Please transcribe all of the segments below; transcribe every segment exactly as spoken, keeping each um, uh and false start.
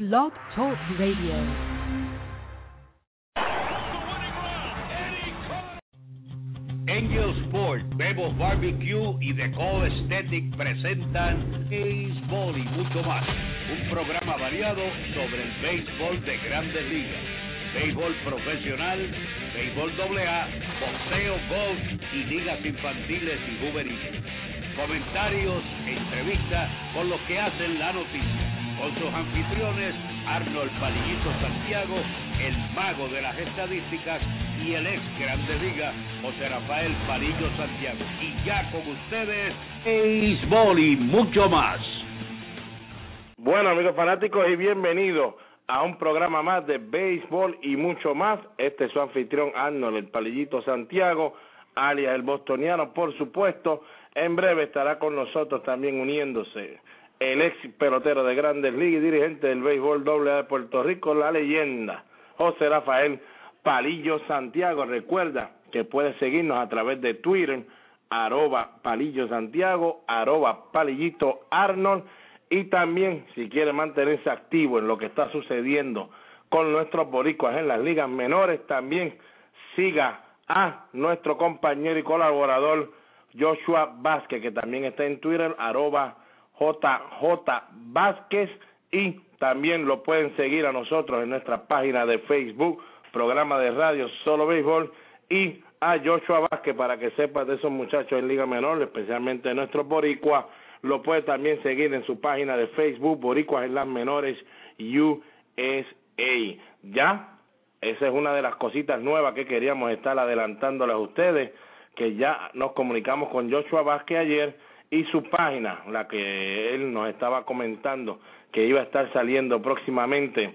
Blog Talk Radio. Angel Sport, Bebo Barbecue y The Call Aesthetic presentan Béisbol y mucho más. Un programa variado sobre el béisbol de Grandes Ligas, béisbol profesional, béisbol doble A, boxeo, golf y ligas infantiles y juveniles. Comentarios, entrevistas con los que hacen la noticia. Con sus anfitriones, Arnold Palillito Santiago, el mago de las estadísticas, y el ex Grande Liga, José Rafael Palillo Santiago. Y ya con ustedes, béisbol y mucho más. Bueno, amigos fanáticos, y bienvenidos a un programa más de béisbol y mucho más. Este es su anfitrión Arnold, el Palillito Santiago, alias el bostoniano, por supuesto. En breve estará con nosotros también uniéndose el ex pelotero de Grandes Ligas y dirigente del béisbol doble A de Puerto Rico, la leyenda José Rafael Palillo Santiago. Recuerda que puedes seguirnos a través de Twitter, arroba Palillo Santiago, arroba Palillito Arnold, y también si quiere mantenerse activo en lo que está sucediendo con nuestros boricuas en las ligas menores, también siga a nuestro compañero y colaborador Joshua Vázquez, que también está en Twitter, arroba J J Vázquez, y también lo pueden seguir a nosotros en nuestra página de Facebook, programa de radio Solo Béisbol, y a Joshua Vázquez para que sepas de esos muchachos en Liga Menor, especialmente nuestros boricuas. Lo puede también seguir en su página de Facebook, Boricuas en las Menores U S A. Ya, esa es una de las cositas nuevas que queríamos estar adelantándoles a ustedes, que ya nos comunicamos con Joshua Vázquez ayer, y su página, la que él nos estaba comentando que iba a estar saliendo próximamente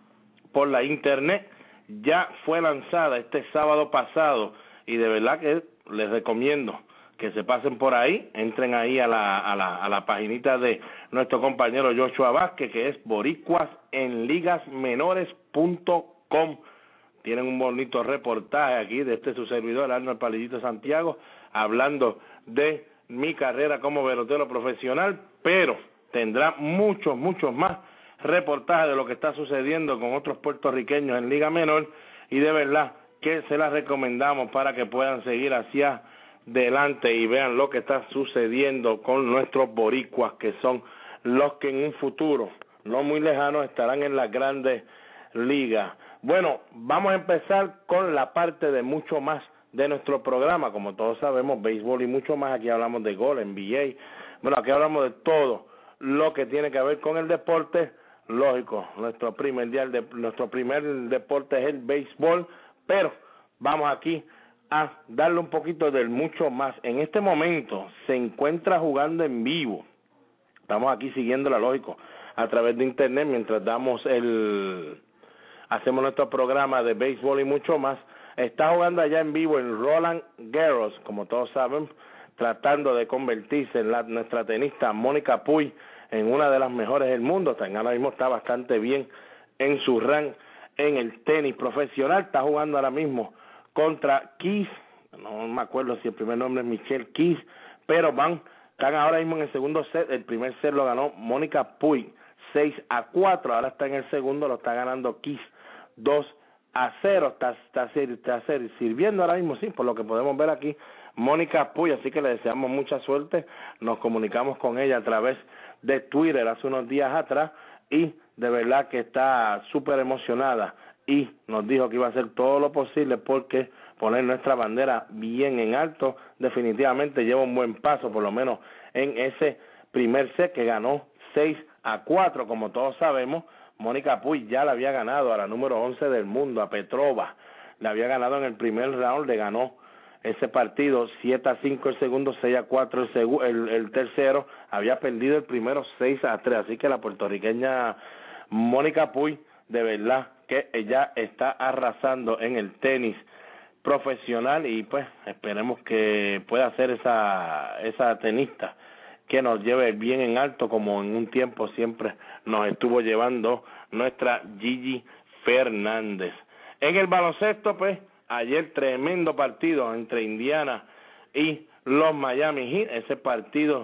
por la internet, ya fue lanzada este sábado pasado, y de verdad que les recomiendo que se pasen por ahí, entren ahí a la a la, a la paginita de nuestro compañero Joshua Vázquez, que es boricuas en ligas menores punto com. Tienen un bonito reportaje aquí de este su servidor, Arnold Palillito Santiago, hablando de mi carrera como pelotero profesional, pero tendrá muchos, muchos más reportajes de lo que está sucediendo con otros puertorriqueños en Liga Menor, y de verdad que se las recomendamos para que puedan seguir hacia adelante y vean lo que está sucediendo con nuestros boricuas, que son los que en un futuro no muy lejano estarán en las grandes ligas. Bueno, vamos a empezar con la parte de mucho más de nuestro programa. Como todos sabemos, béisbol y mucho más. Aquí hablamos de gol, N B A. Bueno, aquí hablamos de todo lo que tiene que ver con el deporte. Lógico, nuestro primer día, de, nuestro primer deporte es el béisbol, pero vamos aquí a darle un poquito del mucho más. En este momento se encuentra jugando en vivo. Estamos aquí siguiendo la lógico a través de internet mientras damos el hacemos nuestro programa de béisbol y mucho más. Está jugando allá en vivo en Roland Garros, como todos saben, tratando de convertirse en la, nuestra tenista Mónica Puig en una de las mejores del mundo. Ahora mismo está bastante bien en su rank en el tenis profesional. Está jugando ahora mismo contra Keys, no me acuerdo si el primer nombre es Michelle Keys, pero van, están ahora mismo en el segundo set. El primer set lo ganó Mónica Puig seis a cuatro, ahora está en el segundo, lo está ganando Keys dos a cero, está, está, está sirviendo ahora mismo, sí, por lo que podemos ver aquí, Mónica Puig, así que le deseamos mucha suerte. Nos comunicamos con ella a través de Twitter hace unos días atrás, y de verdad que está súper emocionada, y nos dijo que iba a hacer todo lo posible porque poner nuestra bandera bien en alto. Definitivamente lleva un buen paso, por lo menos en ese primer set que ganó seis a cuatro, como todos sabemos. Mónica Puig ya la había ganado a la número once del mundo, a Petrova. La había ganado en el primer round, le ganó ese partido siete a cinco el segundo, seis a cuatro el, segu el, el tercero. Había perdido el primero seis a tres, así que la puertorriqueña Mónica Puig, de verdad que ella está arrasando en el tenis profesional, y pues esperemos que pueda ser esa, esa tenista que nos lleve bien en alto, como en un tiempo siempre nos estuvo llevando nuestra Gigi Fernández. En el baloncesto, pues, ayer tremendo partido entre Indiana y los Miami Heat. Ese partido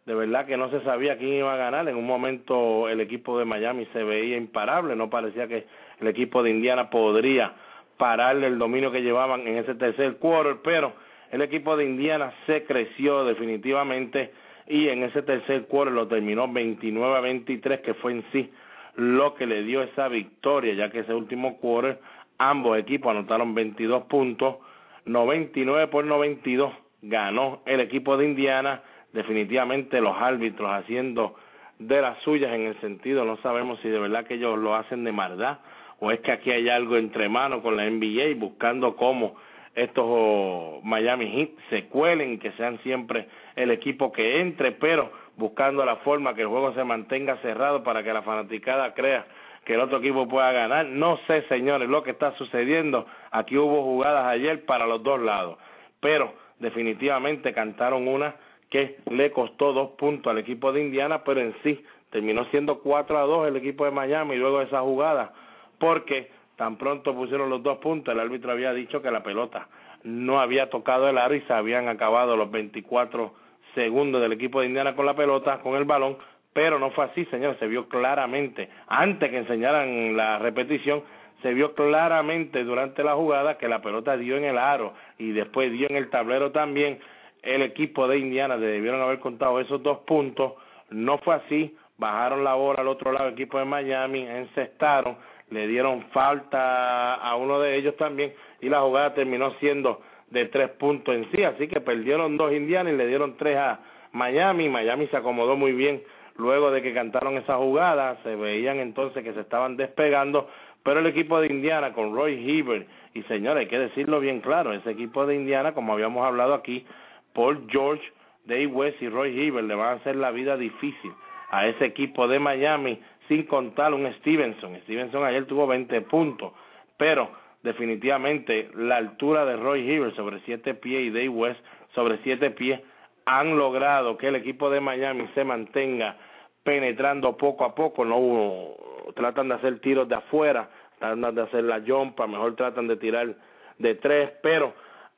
de verdad que no se sabía quién iba a ganar. En un momento el equipo de Miami se veía imparable, no parecía que el equipo de Indiana podría pararle el dominio que llevaban en ese tercer quarter, pero el equipo de Indiana se creció definitivamente y en ese tercer quarter lo terminó veintinueve a veintitrés, que fue en sí lo que le dio esa victoria, ya que ese último quarter ambos equipos anotaron veintidós puntos, noventa y nueve por noventa y dos ganó el equipo de Indiana. Definitivamente los árbitros haciendo de las suyas en el sentido, no sabemos si de verdad que ellos lo hacen de maldad o es que aquí hay algo entre manos con la N B A buscando cómo estos oh, Miami Heat se cuelen y que sean siempre el equipo que entre, pero buscando la forma que el juego se mantenga cerrado para que la fanaticada crea que el otro equipo pueda ganar. No sé, señores, lo que está sucediendo. Aquí hubo jugadas ayer para los dos lados, pero definitivamente cantaron una que le costó dos puntos al equipo de Indiana, pero en sí terminó siendo cuatro a dos el equipo de Miami luego de esa jugada, porque tan pronto pusieron los dos puntos, el árbitro había dicho que la pelota no había tocado el aro y se habían acabado los veinticuatro segundos del equipo de Indiana con la pelota, con el balón, pero no fue así, señores, se vio claramente, antes que enseñaran la repetición, se vio claramente durante la jugada que la pelota dio en el aro y después dio en el tablero también. El equipo de Indiana debieron haber contado esos dos puntos, no fue así, bajaron la bola al otro lado el equipo de Miami, encestaron, le dieron falta a uno de ellos también y la jugada terminó siendo de tres puntos en sí, así que perdieron dos Indiana y le dieron tres a Miami. Miami se acomodó muy bien luego de que cantaron esa jugada, se veían entonces que se estaban despegando, pero el equipo de Indiana con Roy Hibbert, y señores, hay que decirlo bien claro, ese equipo de Indiana, como habíamos hablado aquí, Paul George, Dave West y Roy Hibbert le van a hacer la vida difícil a ese equipo de Miami, sin contar un Stevenson. Stevenson ayer tuvo veinte puntos, pero definitivamente la altura de Roy Hibbert sobre siete pies y Dave West sobre siete pies han logrado que el equipo de Miami se mantenga penetrando poco a poco. No hubo, tratan de hacer tiros de afuera, tratan de hacer la jumpa, mejor tratan de tirar de tres, pero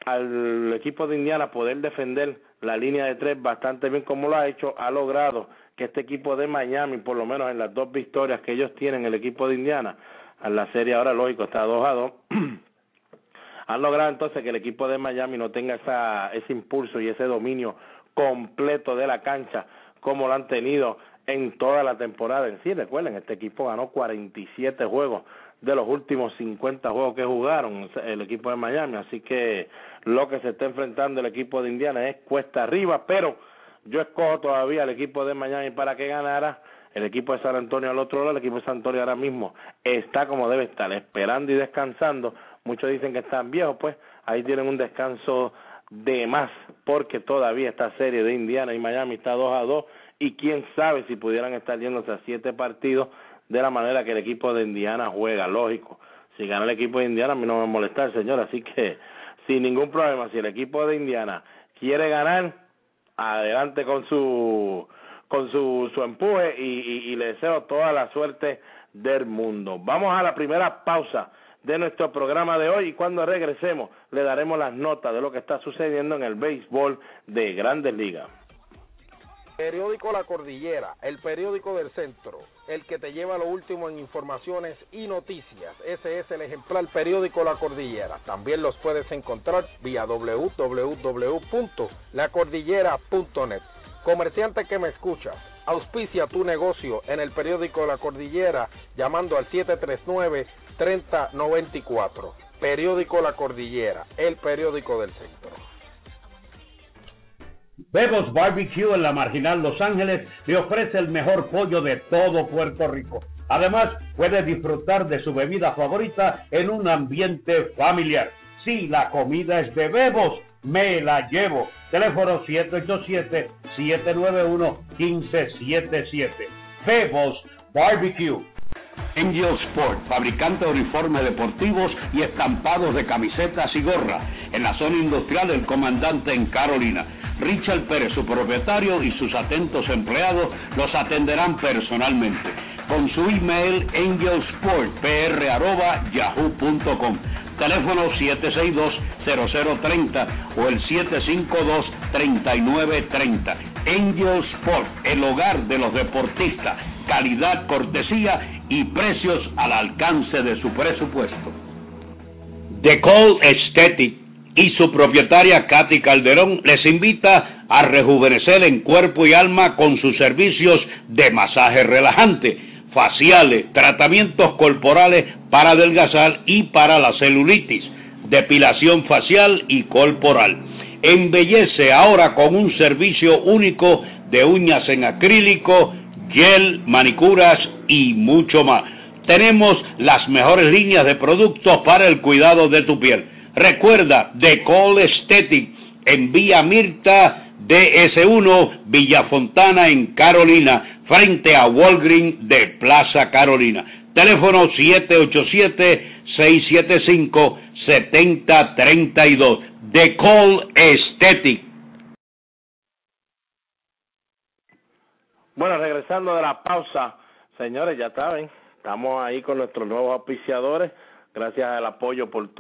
al equipo de Indiana poder defender la línea de tres bastante bien como lo ha hecho, ha logrado que este equipo de Miami, por lo menos en las dos victorias que ellos tienen, el equipo de Indiana, en la serie ahora lógico está dos a dos, han logrado entonces que el equipo de Miami no tenga esa, ese impulso y ese dominio completo de la cancha como lo han tenido en toda la temporada en sí. Recuerden, este equipo ganó cuarenta y siete juegos de los últimos cincuenta juegos que jugaron el equipo de Miami, así que lo que se está enfrentando el equipo de Indiana es cuesta arriba, pero yo escojo todavía al equipo de Miami para que ganara. El equipo de San Antonio al otro lado, el equipo de San Antonio ahora mismo está como debe estar, esperando y descansando. Muchos dicen que están viejos, pues ahí tienen un descanso de más, porque todavía esta serie de Indiana y Miami está dos a dos, y quién sabe si pudieran estar yéndose a siete partidos de la manera que el equipo de Indiana juega. Lógico, si gana el equipo de Indiana a mí no me va a molestar, señor, así que sin ningún problema, si el equipo de Indiana quiere ganar, adelante con su con su, su empuje y, y, y le deseo toda la suerte del mundo. Vamos a la primera pausa de nuestro programa de hoy y cuando regresemos le daremos las notas de lo que está sucediendo en el béisbol de Grandes Ligas. Periódico La Cordillera, el periódico del centro, el que te lleva lo último en informaciones y noticias. Ese es el ejemplar periódico La Cordillera. También los puedes encontrar vía doble u doble u doble u punto la cordillera punto net. Comerciante que me escuchas, auspicia tu negocio en el periódico La Cordillera llamando al siete tres nueve, tres cero nueve cuatro. Periódico La Cordillera, el periódico del centro. Bebo's Barbecue en la Marginal Los Ángeles le ofrece el mejor pollo de todo Puerto Rico. Además, puede disfrutar de su bebida favorita en un ambiente familiar. Si la comida es de Bebo's, me la llevo. Teléfono siete ocho siete, siete nueve uno, uno cinco siete siete. Bebo's Barbecue. Angel Sport, fabricante de uniformes deportivos y estampados de camisetas y gorras, en la zona industrial del Comandante en Carolina. Richard Pérez, su propietario, y sus atentos empleados los atenderán personalmente. Con su email angelsportpr arroba yahoo punto com. Teléfono siete seis dos, cero cero tres cero o el siete cinco dos, tres nueve tres cero. Angel Sport, el hogar de los deportistas, calidad, cortesía y precios al alcance de su presupuesto. The Cole Aesthetic y su propietaria Katy Calderón les invita a rejuvenecer en cuerpo y alma con sus servicios de masaje relajante, faciales, tratamientos corporales para adelgazar y para la celulitis, depilación facial y corporal. Embellece ahora con un servicio único de uñas en acrílico, gel, manicuras y mucho más. Tenemos las mejores líneas de productos para el cuidado de tu piel. Recuerda, The Cole Aesthetic en Vía Mirta D S uno, Villa Fontana en Carolina, frente a Walgreens de Plaza Carolina. Teléfono siete ocho siete, seis siete cinco, siete cero tres dos. The Cole Aesthetic. Bueno, regresando de la pausa, señores, ya saben, estamos ahí con nuestros nuevos auspiciadores, gracias al apoyo por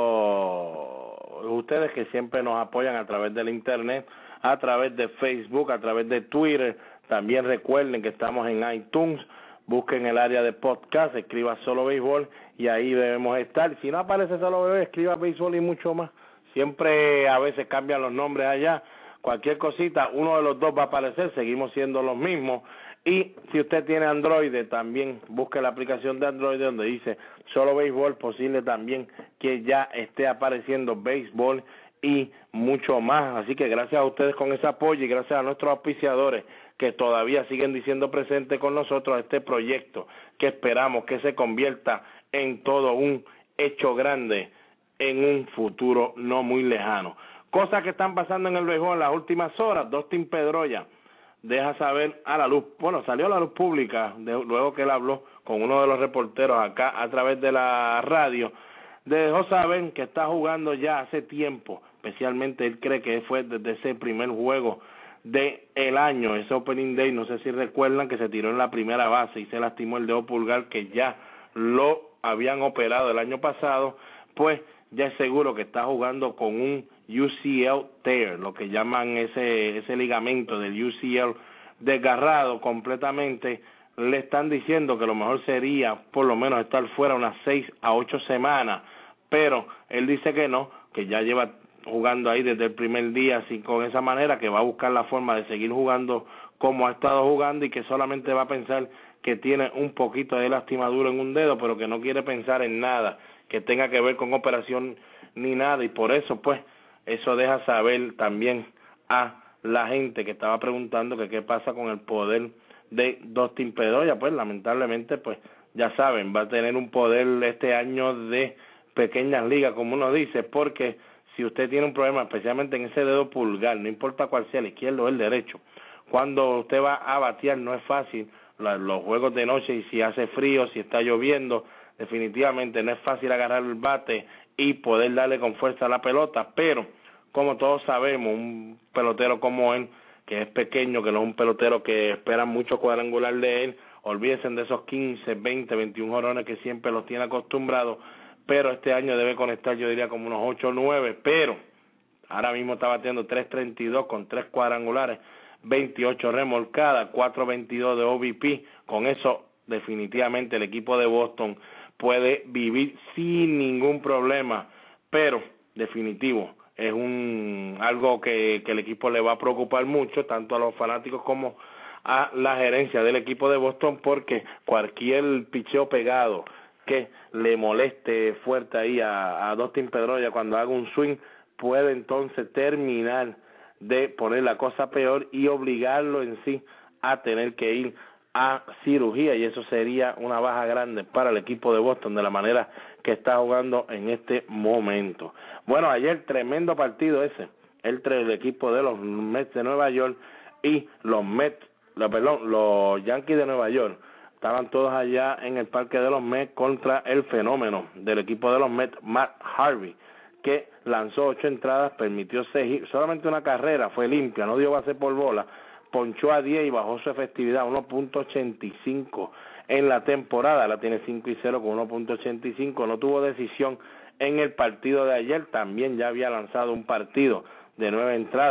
todos ustedes que siempre nos apoyan a través del internet, a través de Facebook, a través de Twitter. También recuerden que estamos en iTunes, busquen el área de podcast, escriba Solo Béisbol y ahí debemos estar. Si no aparece Solo Béisbol, escriba Béisbol y mucho más. Siempre a veces cambian los nombres allá. Cualquier cosita, uno de los dos va a aparecer, seguimos siendo los mismos. Y si usted tiene Android, también busque la aplicación de Android donde dice Solo Béisbol, posible también que ya esté apareciendo Béisbol y mucho más. Así que gracias a ustedes con ese apoyo y gracias a nuestros auspiciadores que todavía siguen diciendo presente con nosotros a este proyecto que esperamos que se convierta en todo un hecho grande en un futuro no muy lejano. Cosas que están pasando en el béisbol en las últimas horas. Dustin Pedroia deja saber a la luz, bueno, salió a la luz pública de, luego que él habló con uno de los reporteros acá a través de la radio, dejó saber que está jugando ya hace tiempo, especialmente él cree que fue desde ese primer juego de el año, ese opening day, no sé si recuerdan que se tiró en la primera base y se lastimó el dedo pulgar que ya lo habían operado el año pasado, pues ya es seguro que está jugando con un U C L tear, lo que llaman ese ese ligamento del U C L desgarrado completamente. Le están diciendo que lo mejor sería por lo menos estar fuera unas seis a ocho semanas, pero él dice que no, que ya lleva jugando ahí desde el primer día así con esa manera, que va a buscar la forma de seguir jugando como ha estado jugando y que solamente va a pensar que tiene un poquito de lastimadura en un dedo, pero que no quiere pensar en nada que tenga que ver con operación ni nada, y por eso pues eso deja saber también a la gente que estaba preguntando que qué pasa con el poder de Dustin Pedroia. Pues lamentablemente pues ya saben, va a tener un poder este año de pequeñas ligas, como uno dice, porque si usted tiene un problema especialmente en ese dedo pulgar, no importa cuál sea, el izquierdo o el derecho, cuando usted va a batear no es fácil, los juegos de noche y si hace frío, si está lloviendo, definitivamente no es fácil agarrar el bate y poder darle con fuerza a la pelota, pero como todos sabemos, un pelotero como él, que es pequeño, que no es un pelotero que espera mucho cuadrangular de él, olvídense de esos quince, veinte, veintiún jonrones que siempre los tiene acostumbrados, pero este año debe conectar, yo diría, como unos ocho o nueve, pero ahora mismo está batiendo tres treinta y dos con tres cuadrangulares, veintiocho remolcadas, cuatro veintidós de O B P, con eso definitivamente el equipo de Boston puede vivir sin ningún problema, pero definitivo, es un algo que, que el equipo le va a preocupar mucho, tanto a los fanáticos como a la gerencia del equipo de Boston, porque cualquier picheo pegado que le moleste fuerte ahí a, a Dustin Pedroia cuando haga un swing, puede entonces terminar de poner la cosa peor y obligarlo en sí a tener que ir a cirugía, y eso sería una baja grande para el equipo de Boston de la manera que está jugando en este momento. Bueno, ayer tremendo partido ese, entre el equipo de los Mets de Nueva York y los Mets, la, perdón, los Yankees de Nueva York. Estaban todos allá en el parque de los Mets contra el fenómeno del equipo de los Mets, Matt Harvey, que lanzó ocho entradas, permitió seis, solamente una carrera, fue limpia, no dio base por bola, ponchó a diez y bajó su efectividad uno punto ochenta y cinco en la temporada, la tiene cinco y cero con uno punto ochenta y cinco, no tuvo decisión en el partido de ayer, también ya había lanzado un partido de nueve entradas,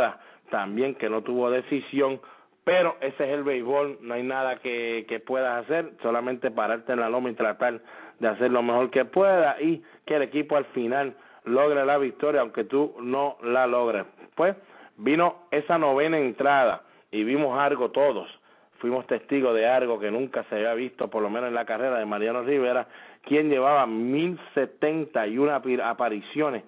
también que no tuvo decisión, pero ese es el béisbol, no hay nada que, que puedas hacer, solamente pararte en la loma y tratar de hacer lo mejor que pueda y que el equipo al final logre la victoria, aunque tú no la logres. Pues vino esa novena entrada y vimos algo todos, fuimos testigos de algo que nunca se había visto, por lo menos en la carrera de Mariano Rivera, quien llevaba mil setenta y una apariciones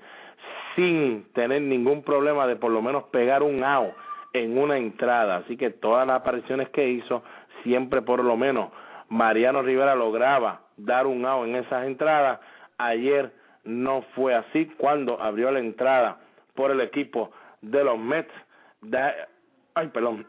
sin tener ningún problema de por lo menos pegar un out en una entrada, así que todas las apariciones que hizo, siempre por lo menos Mariano Rivera lograba dar un out en esas entradas. Ayer no fue así cuando abrió la entrada por el equipo de los Mets, de, ay perdón,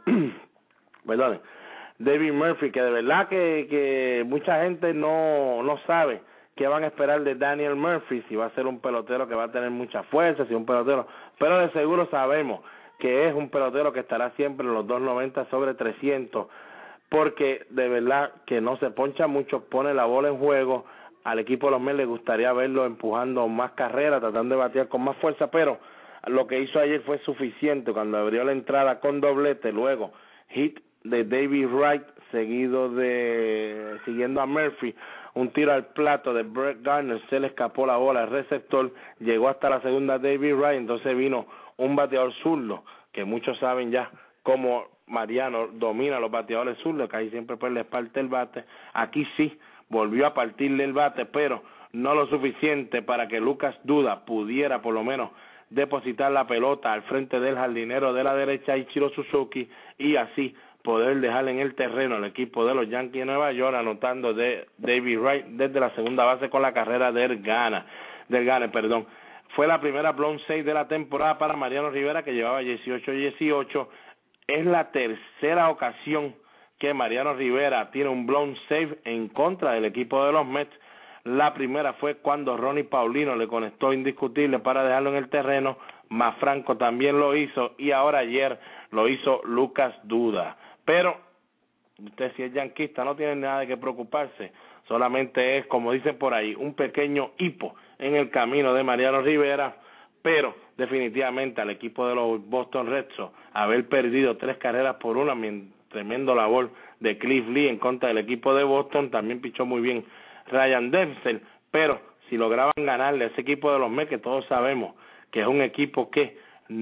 perdón, David Murphy, que de verdad que, que mucha gente no, no sabe qué van a esperar de Daniel Murphy, si va a ser un pelotero que va a tener mucha fuerza, si un pelotero, pero de seguro sabemos que es un pelotero que estará siempre en los dos noventa sobre trescientos, porque de verdad que no se poncha mucho, pone la bola en juego. Al equipo de los Mets le gustaría verlo empujando más carreras, tratando de batear con más fuerza, pero lo que hizo ayer fue suficiente cuando abrió la entrada con doblete, luego hit de David Wright, seguido de, siguiendo a Murphy, un tiro al plato de Brett Gardner, se le escapó la bola al receptor, llegó hasta la segunda David Wright, entonces vino un bateador zurdo, que muchos saben ya cómo Mariano domina los bateadores zurdos, que ahí siempre pues les parte el bate. Aquí sí volvió a partirle el bate, pero no lo suficiente para que Lucas Duda pudiera por lo menos depositar la pelota al frente del jardinero de la derecha, Ichiro Suzuki, y así poder dejar en el terreno al equipo de los Yankees de Nueva York, anotando de David Wright desde la segunda base con la carrera del Gana, del Gane, perdón. Fue la primera blown save de la temporada para Mariano Rivera, que llevaba dieciocho dieciocho. Es la tercera ocasión que Mariano Rivera tiene un blown save en contra del equipo de los Mets. La primera fue cuando Ronnie Paulino le conectó indiscutible para dejarlo en el terreno. Mafranco también lo hizo y ahora ayer lo hizo Lucas Duda. Pero usted, si es yanquista, no tiene nada de que preocuparse, solamente es, como dicen por ahí, un pequeño hipo en el camino de Mariano Rivera, pero definitivamente al equipo de los Boston Red Sox haber perdido tres carreras por una, tremendo labor de Cliff Lee en contra del equipo de Boston, también pichó muy bien Ryan Dempsey, pero si lograban ganarle a ese equipo de los Mets, que todos sabemos que es un equipo que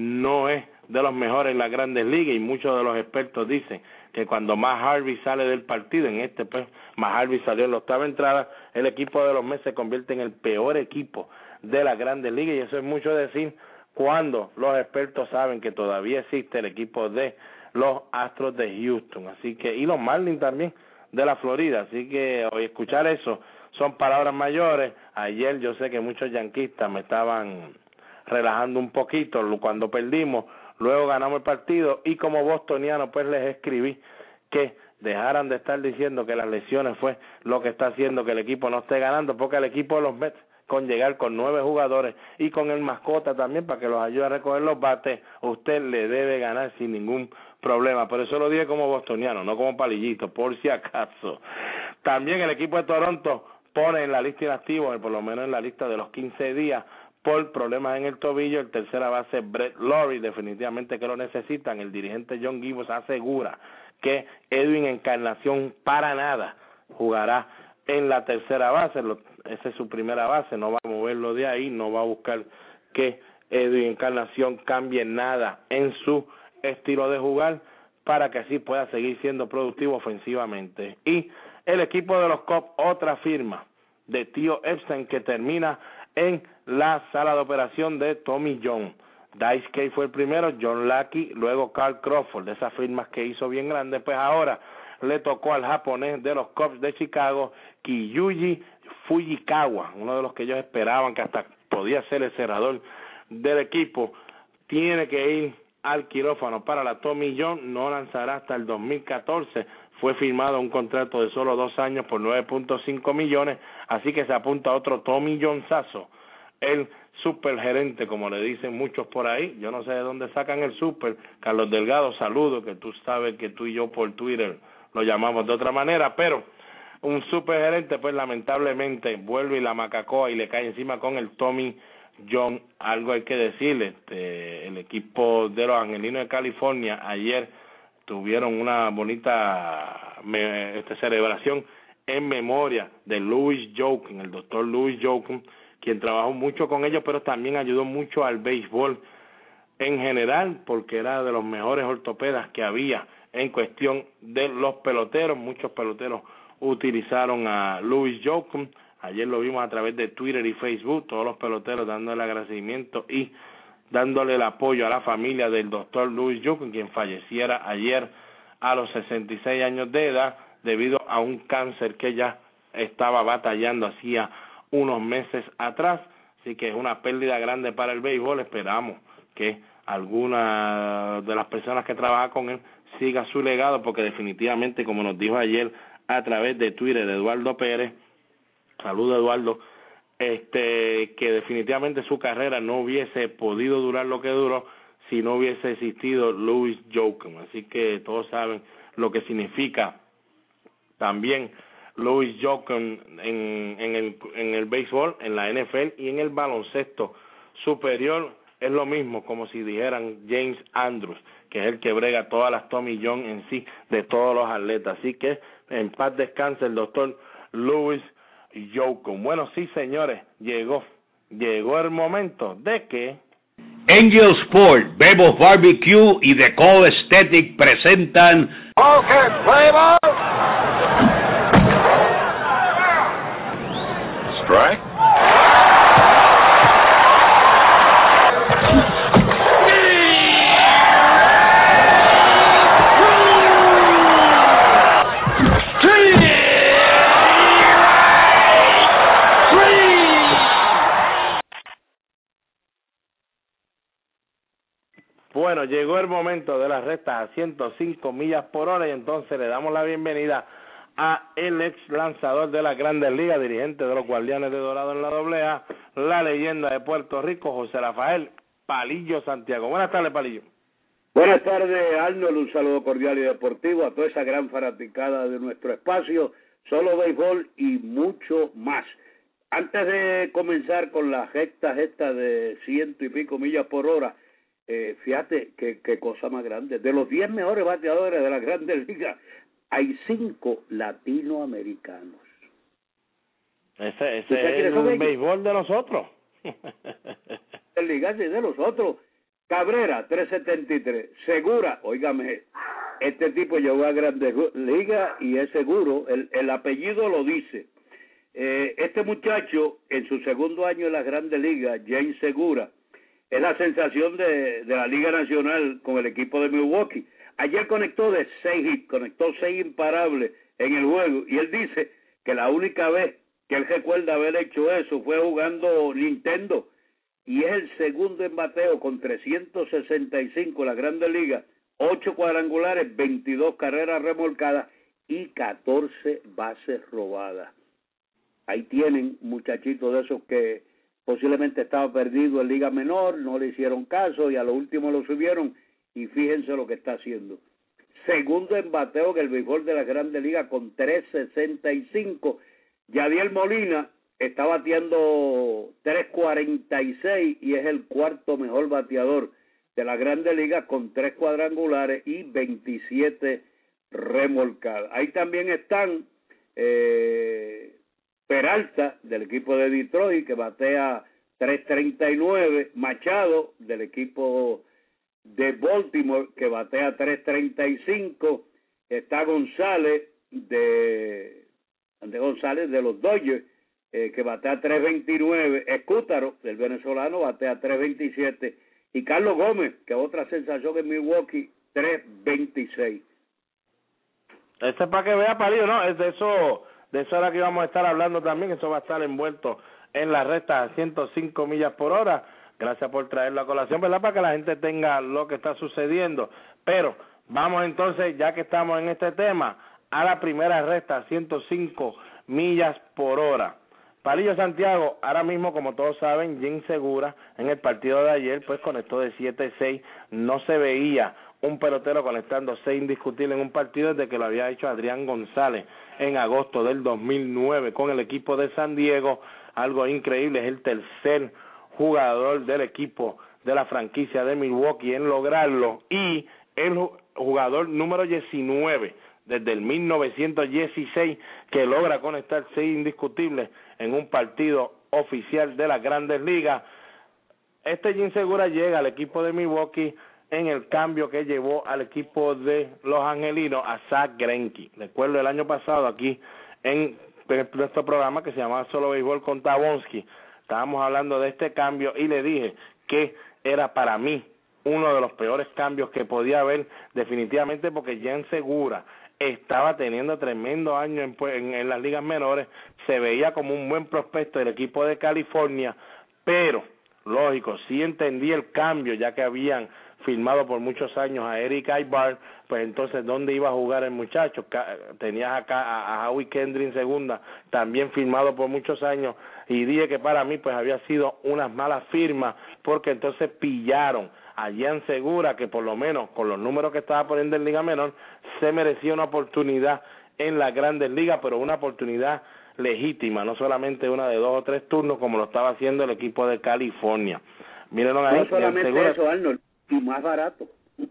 no es de los mejores en las grandes ligas, y muchos de los expertos dicen que cuando Matt Harvey sale del partido, en este pues Matt Harvey salió en la octava entrada, el equipo de los Mets se convierte en el peor equipo de las grandes ligas, y eso es mucho decir cuando los expertos saben que todavía existe el equipo de los Astros de Houston, así que, y los Marlins también de la Florida, así que hoy escuchar eso son palabras mayores. Ayer yo sé que muchos yanquistas me estaban relajando un poquito cuando perdimos, luego ganamos el partido, y como bostoniano pues les escribí que dejaran de estar diciendo que las lesiones fue lo que está haciendo que el equipo no esté ganando, porque el equipo de los Mets, con llegar con nueve jugadores y con el mascota también para que los ayude a recoger los bates, usted le debe ganar sin ningún problema. Por eso lo dije como bostoniano, no como palillito, por si acaso. También el equipo de Toronto pone en la lista inactivo, por lo menos en la lista de los quince días, por problemas en el tobillo, el tercera base Brett Lawrie, definitivamente que lo necesitan. El dirigente John Gibbons asegura que Edwin Encarnación para nada jugará en la tercera base, lo, esa es su primera base, no va a moverlo de ahí, no va a buscar que Edwin Encarnación cambie nada en su estilo de jugar para que así pueda seguir siendo productivo ofensivamente. Y el equipo de los Cubs, otra firma de Tío Epstein que termina en la sala de operación de Tommy John. Dice Kay fue el primero, John Lackey, luego Carl Crawford, de esas firmas que hizo bien grandes. Pues ahora le tocó al japonés de los Cubs de Chicago, Kiyuji Fujikawa, uno de los que ellos esperaban que hasta podía ser el cerrador del equipo. Tiene que ir al quirófano para la Tommy John, no lanzará hasta el dos mil catorce, fue firmado un contrato de solo dos años por nueve punto cinco millones, así que se apunta a otro Tommy John Sasso, el supergerente, como le dicen muchos por ahí. Yo no sé de dónde sacan el super. Carlos Delgado, saludo, que tú sabes que tú y yo por Twitter lo llamamos de otra manera, pero un supergerente pues lamentablemente vuelve y la macacoa y le cae encima con el Tommy John, algo hay que decirle, este, el equipo de los Angelinos de California ayer tuvieron una bonita me, este, celebración en memoria de Louis Jochen, el doctor Louis Jochen, quien trabajó mucho con ellos, pero también ayudó mucho al béisbol en general, porque era de los mejores ortopedas que había en cuestión de los peloteros. Muchos peloteros utilizaron a Louis Jochen. Ayer lo vimos a través de Twitter y Facebook, todos los peloteros dándole agradecimiento y dándole el apoyo a la familia del doctor Louis Jochen, quien falleciera ayer a los sesenta y seis años de edad debido a un cáncer que ya estaba batallando hacía unos meses atrás. Así que es una pérdida grande para el béisbol. Esperamos que alguna de las personas que trabajan con él siga su legado, porque definitivamente, como nos dijo ayer a través de Twitter de Eduardo Pérez, saludos Eduardo, este que definitivamente su carrera no hubiese podido durar lo que duró si no hubiese existido Louis Jochen. Así que todos saben lo que significa también Louis Jochen en, en, el, en el béisbol, en la N F L y en el baloncesto superior. Es lo mismo como si dijeran James Andrews, que es el que brega todas las Tommy John en sí de todos los atletas. Así que en paz descanse el doctor Louis Jochen. Bueno, sí, señores, llegó, llegó el momento de que Angel Sport, Bebo's Barbecue y The Call Aesthetic presentan Okay, play ball. Strike. Bueno, llegó el momento de las rectas a ciento cinco millas por hora y entonces le damos la bienvenida a el ex lanzador de las Grandes Ligas, dirigente de los Guardianes de Dorado en la doble A, la leyenda de Puerto Rico, José Rafael Palillo Santiago. Buenas tardes, Palillo. Buenas tardes, Arnold. Un saludo cordial y deportivo a toda esa gran fanaticada de nuestro espacio, solo béisbol y mucho más. Antes de comenzar con las rectas estas de ciento y pico millas por hora, Eh, fíjate qué que cosa más grande. De los diez mejores bateadores de la Grandes Ligas, hay cinco latinoamericanos. Ese, ese es el ellos? béisbol de nosotros. El Liga sí, de los otros. Cabrera, tres setenta y tres. Segura, óigame, este tipo llegó a Grandes Ligas y es seguro, el, el apellido lo dice. Eh, este muchacho, en su segundo año en la Grandes Ligas, James Segura, es la sensación de, de la Liga Nacional con el equipo de Milwaukee. Ayer conectó de seis hits, conectó seis imparables en el juego, y él dice que la única vez que él recuerda haber hecho eso fue jugando Nintendo, y es el segundo en bateo con trescientos sesenta y cinco en la Grandes Ligas, ocho cuadrangulares, veintidós carreras remolcadas y catorce bases robadas. Ahí tienen muchachitos de esos que posiblemente estaba perdido en Liga Menor, no le hicieron caso y a lo último lo subieron y fíjense lo que está haciendo. Segundo en bateo en el béisbol de la Grandes Ligas con tres sesenta y cinco. Yadiel Molina está bateando tres cuarenta y seis y es el cuarto mejor bateador de la Grandes Ligas con tres cuadrangulares y veintisiete remolcadas. Ahí también están eh, Peralta, del equipo de Detroit, que batea tres treinta y nueve. Machado, del equipo de Baltimore, que batea tres treinta y cinco. Está González, de, de González, de los Dodgers, eh, que batea tres veintinueve. Escútaro, del venezolano, batea tres veintisiete. Y Carlos Gómez, que es otra sensación en Milwaukee, tres veintiséis. Este es para que vea, Palillo, ¿no? Es de eso... De eso era que íbamos a estar hablando también. Eso va a estar envuelto en la recta a ciento cinco millas por hora. Gracias por traerlo a colación, ¿verdad? Para que la gente tenga lo que está sucediendo. Pero vamos entonces, ya que estamos en este tema, a la primera recta a ciento cinco millas por hora. Palillo Santiago, ahora mismo, como todos saben, Jim Segura, en el partido de ayer, pues conectó de siete seis. No se veía un pelotero conectando seis indiscutibles en un partido desde que lo había hecho Adrián González en agosto del dos mil nueve con el equipo de San Diego. Algo increíble, es el tercer jugador del equipo de la franquicia de Milwaukee en lograrlo, y el jugador número diecinueve desde el mil novecientos dieciséis que logra conectar seis indiscutibles en un partido oficial de las Grandes Ligas. Este Jean Segura llega al equipo de Milwaukee en el cambio que llevó al equipo de los angelinos a Zack Greinke. Recuerdo el año pasado aquí en nuestro programa que se llamaba Solo Béisbol con Tabonsky, estábamos hablando de este cambio y le dije que era para mí uno de los peores cambios que podía haber definitivamente, porque Jean Segura estaba teniendo tremendo año en, en, en las ligas menores, se veía como un buen prospecto del equipo de California, pero lógico, sí entendí el cambio, ya que habían firmado por muchos años a Eric Aybar, pues entonces ¿dónde iba a jugar el muchacho? Tenías acá a, a Howie Kendrick en segunda, también firmado por muchos años, y dije que para mí pues había sido unas malas firmas, porque entonces pillaron a Jean Segura, que por lo menos con los números que estaba poniendo en Liga Menor, se merecía una oportunidad en las Grandes Ligas, pero una oportunidad legítima, no solamente una de dos o tres turnos como lo estaba haciendo el equipo de California. Mírenlo ahí. No solamente Segura, eso, Arnold, y más barato.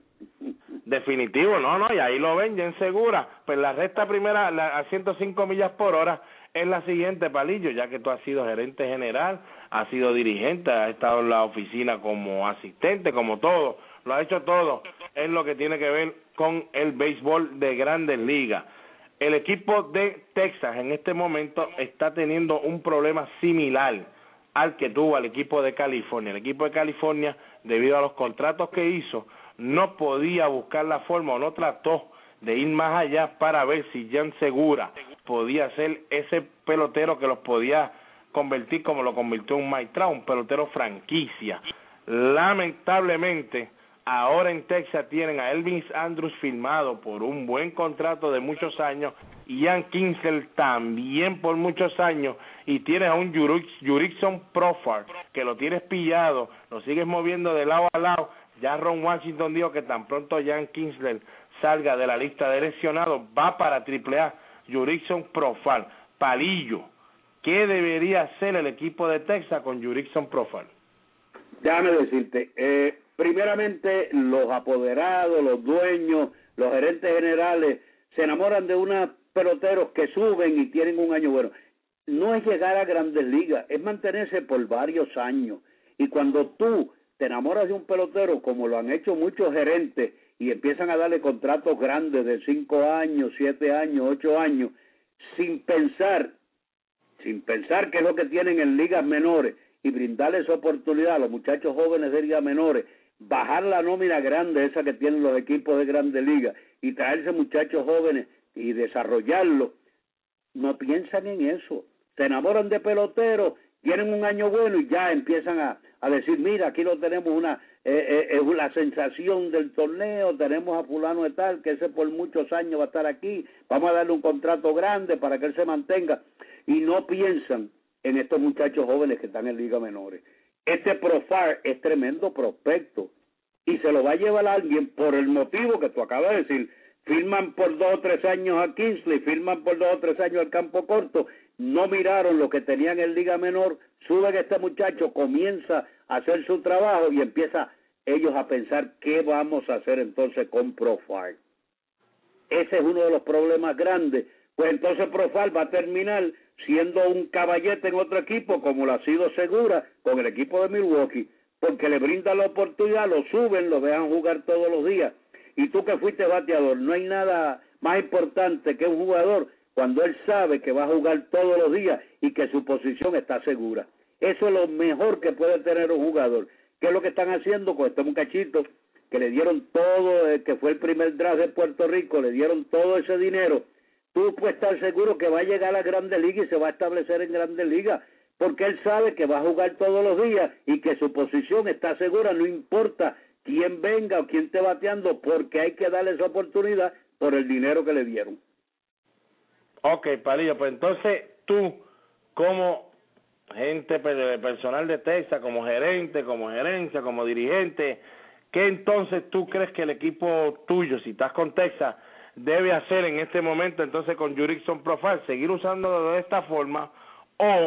Definitivo, no, no, y ahí lo ven, Jean Segura. Pues la recta primera la, a ciento cinco millas por hora es la siguiente, Palillo, ya que tú has sido gerente general, has sido dirigente, has estado en la oficina como asistente, como todo, lo ha hecho todo, es lo que tiene que ver con el béisbol de Grandes Ligas. El equipo de Texas en este momento está teniendo un problema similar al que tuvo el equipo de California. El equipo de California, debido a los contratos que hizo, no podía buscar la forma o no trató de ir más allá para ver si Jean Segura podía ser ese pelotero que los podía convertir como lo convirtió un Mike Trout, un pelotero franquicia. Lamentablemente, ahora en Texas tienen a Elvis Andrus firmado por un buen contrato de muchos años, y Ian Kinsler también por muchos años, y tienes a un Jurickson Profar que lo tienes pillado, lo sigues moviendo de lado a lado. Ya Ron Washington dijo que tan pronto Ian Kinsler salga de la lista de lesionados, va para triple A Jurickson Profar. Palillo, ¿qué debería hacer el equipo de Texas con Jurickson Profar? Déjame decirte, eh, primeramente los apoderados, los dueños, los gerentes generales se enamoran de unos peloteros que suben y tienen un año bueno. No es llegar a Grandes Ligas, es mantenerse por varios años. Y cuando tú te enamoras de un pelotero, como lo han hecho muchos gerentes, y empiezan a darle contratos grandes de cinco años, siete años, ocho años, sin pensar, sin pensar qué es lo que tienen en ligas menores, y brindarles oportunidad a los muchachos jóvenes de ligas menores, bajar la nómina grande, esa que tienen los equipos de Grandes Ligas, y traerse muchachos jóvenes y desarrollarlos, no piensan en eso. Se enamoran de peloteros, tienen un año bueno y ya empiezan a, a decir, mira, aquí lo tenemos, una eh, eh, la sensación del torneo, tenemos a fulano de tal, que ese por muchos años va a estar aquí, vamos a darle un contrato grande para que él se mantenga, y no piensan en estos muchachos jóvenes que están en ligas menores. Este Profar es tremendo prospecto, y se lo va a llevar a alguien por el motivo que tú acabas de decir. Firman por dos o tres años a Kingsley, firman por dos o tres años al campo corto, no miraron lo que tenían en liga menor, suben a este muchacho, comienza a hacer su trabajo y empieza ellos a pensar qué vamos a hacer entonces con Profar. Ese es uno de los problemas grandes, pues entonces Profar va a terminar siendo un caballete en otro equipo, como lo ha sido Segura con el equipo de Milwaukee, porque le brindan la oportunidad, lo suben, lo dejan jugar todos los días. Y tú que fuiste bateador, no hay nada más importante que un jugador cuando él sabe que va a jugar todos los días y que su posición está segura. Eso es lo mejor que puede tener un jugador. ¿Qué es lo que están haciendo con este muchachito que le dieron todo, eh, que fue el primer draft de Puerto Rico, le dieron todo ese dinero? Tú puedes estar seguro que va a llegar a las Grandes Ligas y se va a establecer en Grandes Ligas, porque él sabe que va a jugar todos los días y que su posición está segura, no importa quién venga o quién esté bateando, porque hay que darle esa oportunidad por el dinero que le dieron. Ok, Palillo, pues entonces tú, como gente personal de Texas, como gerente, como gerencia, como dirigente, ¿qué entonces tú crees que el equipo tuyo, si estás con Texas, debe hacer en este momento entonces con Jurickson Profar? ¿Seguir usándolo de esta forma o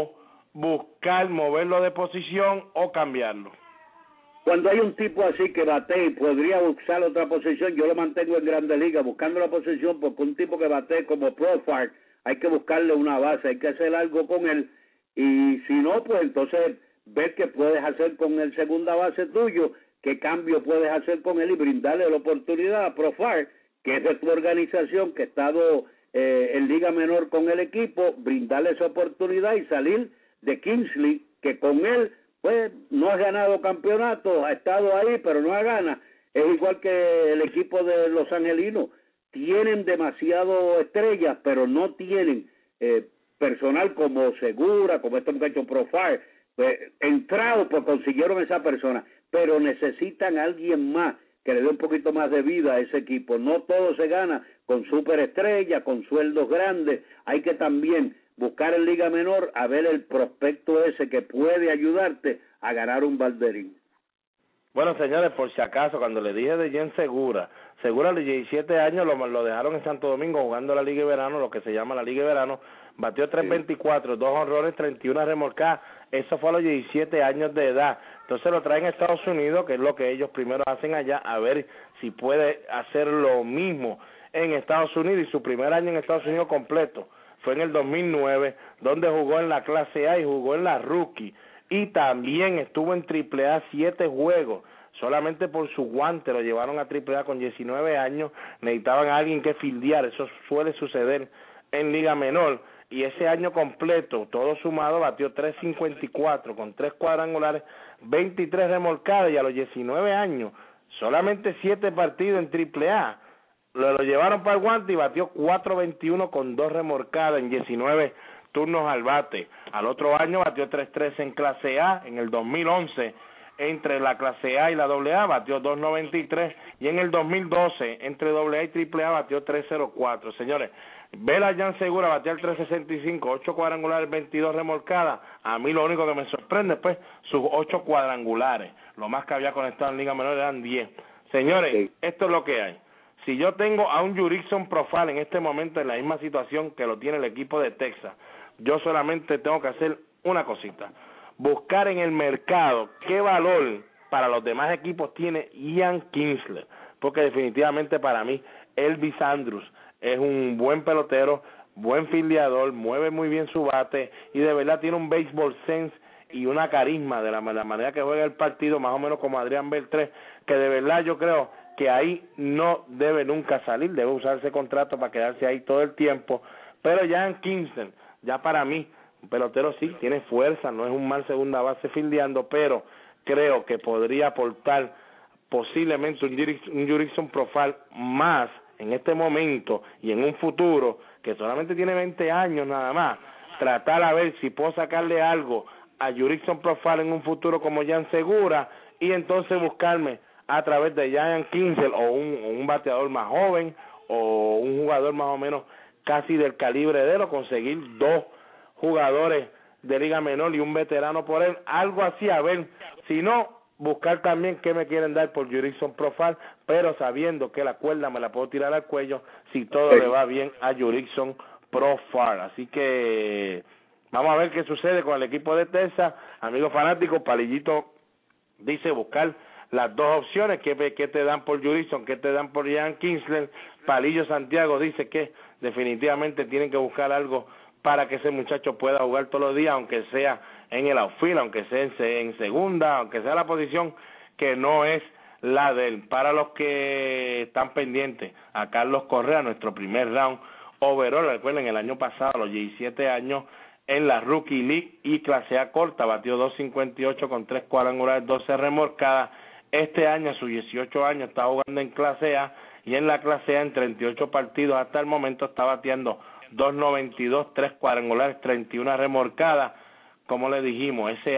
buscar moverlo de posición o cambiarlo? Cuando hay un tipo así que bate y podría usar otra posición, yo lo mantengo en Grandes Ligas buscando la posición, porque un tipo que bate como Profar, hay que buscarle una base, hay que hacer algo con él, y si no, pues entonces ver qué puedes hacer con el segunda base tuyo, qué cambio puedes hacer con él y brindarle la oportunidad a Profar, que es de tu organización, que ha estado eh, en Liga Menor con el equipo, brindarle esa oportunidad y salir de Kingsley, que con él pues no ha ganado campeonato, ha estado ahí, pero no ha ganado. Es igual que el equipo de los angelinos, tienen demasiado estrellas, pero no tienen eh, personal como Segura, como este muchacho Profile, pues, entrado, pues consiguieron esa persona, pero necesitan a alguien más que le dé un poquito más de vida a ese equipo. No todo se gana con superestrellas, con sueldos grandes, hay que también buscar en Liga Menor a ver el prospecto ese que puede ayudarte a ganar un banderín. Bueno, señores, por si acaso, cuando le dije de Jen Segura, Segura a los diecisiete años lo, lo dejaron en Santo Domingo jugando la Liga de Verano, lo que se llama la Liga de Verano, batió tres veinticuatro, dos honrones, treinta y una remolcadas, eso fue a los diecisiete años de edad. Entonces lo traen a Estados Unidos, que es lo que ellos primero hacen allá, a ver si puede hacer lo mismo en Estados Unidos, y su primer año en Estados Unidos completo fue en el dos mil nueve, donde jugó en la clase A y jugó en la rookie, y también estuvo en triple A siete juegos, solamente por su guante lo llevaron a triple A con diecinueve años, necesitaban a alguien que fildear, eso suele suceder en Liga Menor, y ese año completo, todo sumado, batió tres cincuenta y cuatro con tres cuadrangulares, veintitrés remolcadas, y a los diecinueve años, solamente siete partidos en triple A, Lo, lo llevaron para el guante y batió cuatro veintiuno con dos remolcadas en diecinueve turnos al bate. Al otro año batió tres trece en clase A, en el dos mil once entre la clase A y la doble A batió dos noventa y tres, y en el dos mil doce entre doble A y triple A batió tres cero cuatro. Señores, ver a Jan Segura batear tres sesenta y cinco, ocho cuadrangulares, veintidós remolcadas, a mí lo único que me sorprende pues sus ocho cuadrangulares, lo más que había conectado en Liga Menor eran diez. Señores, sí. Esto es lo que hay. Si yo tengo a un Jurickson Profile en este momento en la misma situación que lo tiene el equipo de Texas, yo solamente tengo que hacer una cosita, buscar en el mercado qué valor para los demás equipos tiene Ian Kinsler, porque definitivamente para mí Elvis Andrus es un buen pelotero, buen fildeador, mueve muy bien su bate y de verdad tiene un baseball sense y una carisma de la, de la manera que juega el partido, más o menos como Adrián Beltré, que de verdad yo creo que ahí no debe nunca salir, debe usar ese contrato para quedarse ahí todo el tiempo. Pero ya en Kingston, ya para mí, un pelotero sí, tiene fuerza, no es un mal segunda base fildeando, pero creo que podría aportar posiblemente un, un Jurickson Profile más en este momento y en un futuro, que solamente tiene veinte años nada más, tratar a ver si puedo sacarle algo a Jurickson Profile en un futuro como Jan Segura, y entonces buscarme a través de Ian Kinsler o un, un bateador más joven o un jugador más o menos casi del calibre de él, o conseguir dos jugadores de Liga Menor y un veterano por él, algo así, a ver, si no, buscar también qué me quieren dar por Jurickson Profile, pero sabiendo que la cuerda me la puedo tirar al cuello si todo sí. le va bien a Jurickson Profile. Así que vamos a ver qué sucede con el equipo de Texas. Amigos fanáticos, Palillito dice buscar las dos opciones, que, que te dan por Jurickson, que te dan por Ian Kinsler. Palillo Santiago dice que definitivamente tienen que buscar algo para que ese muchacho pueda jugar todos los días, aunque sea en el outfield, aunque sea en, en segunda, aunque sea la posición que no es la de él. Para los que están pendientes, a Carlos Correa, nuestro primer round overall, recuerden, el año pasado, a los diecisiete años, en la Rookie League y clase A corta, batió dos cincuenta y ocho con tres cuadrangulares, doce remolcadas. Este año, a sus dieciocho años, está jugando en clase A, y en la clase A, en treinta y ocho partidos, hasta el momento está bateando dos noventa y dos, tres cuadrangulares, treinta y una remolcadas. Como le dijimos, ese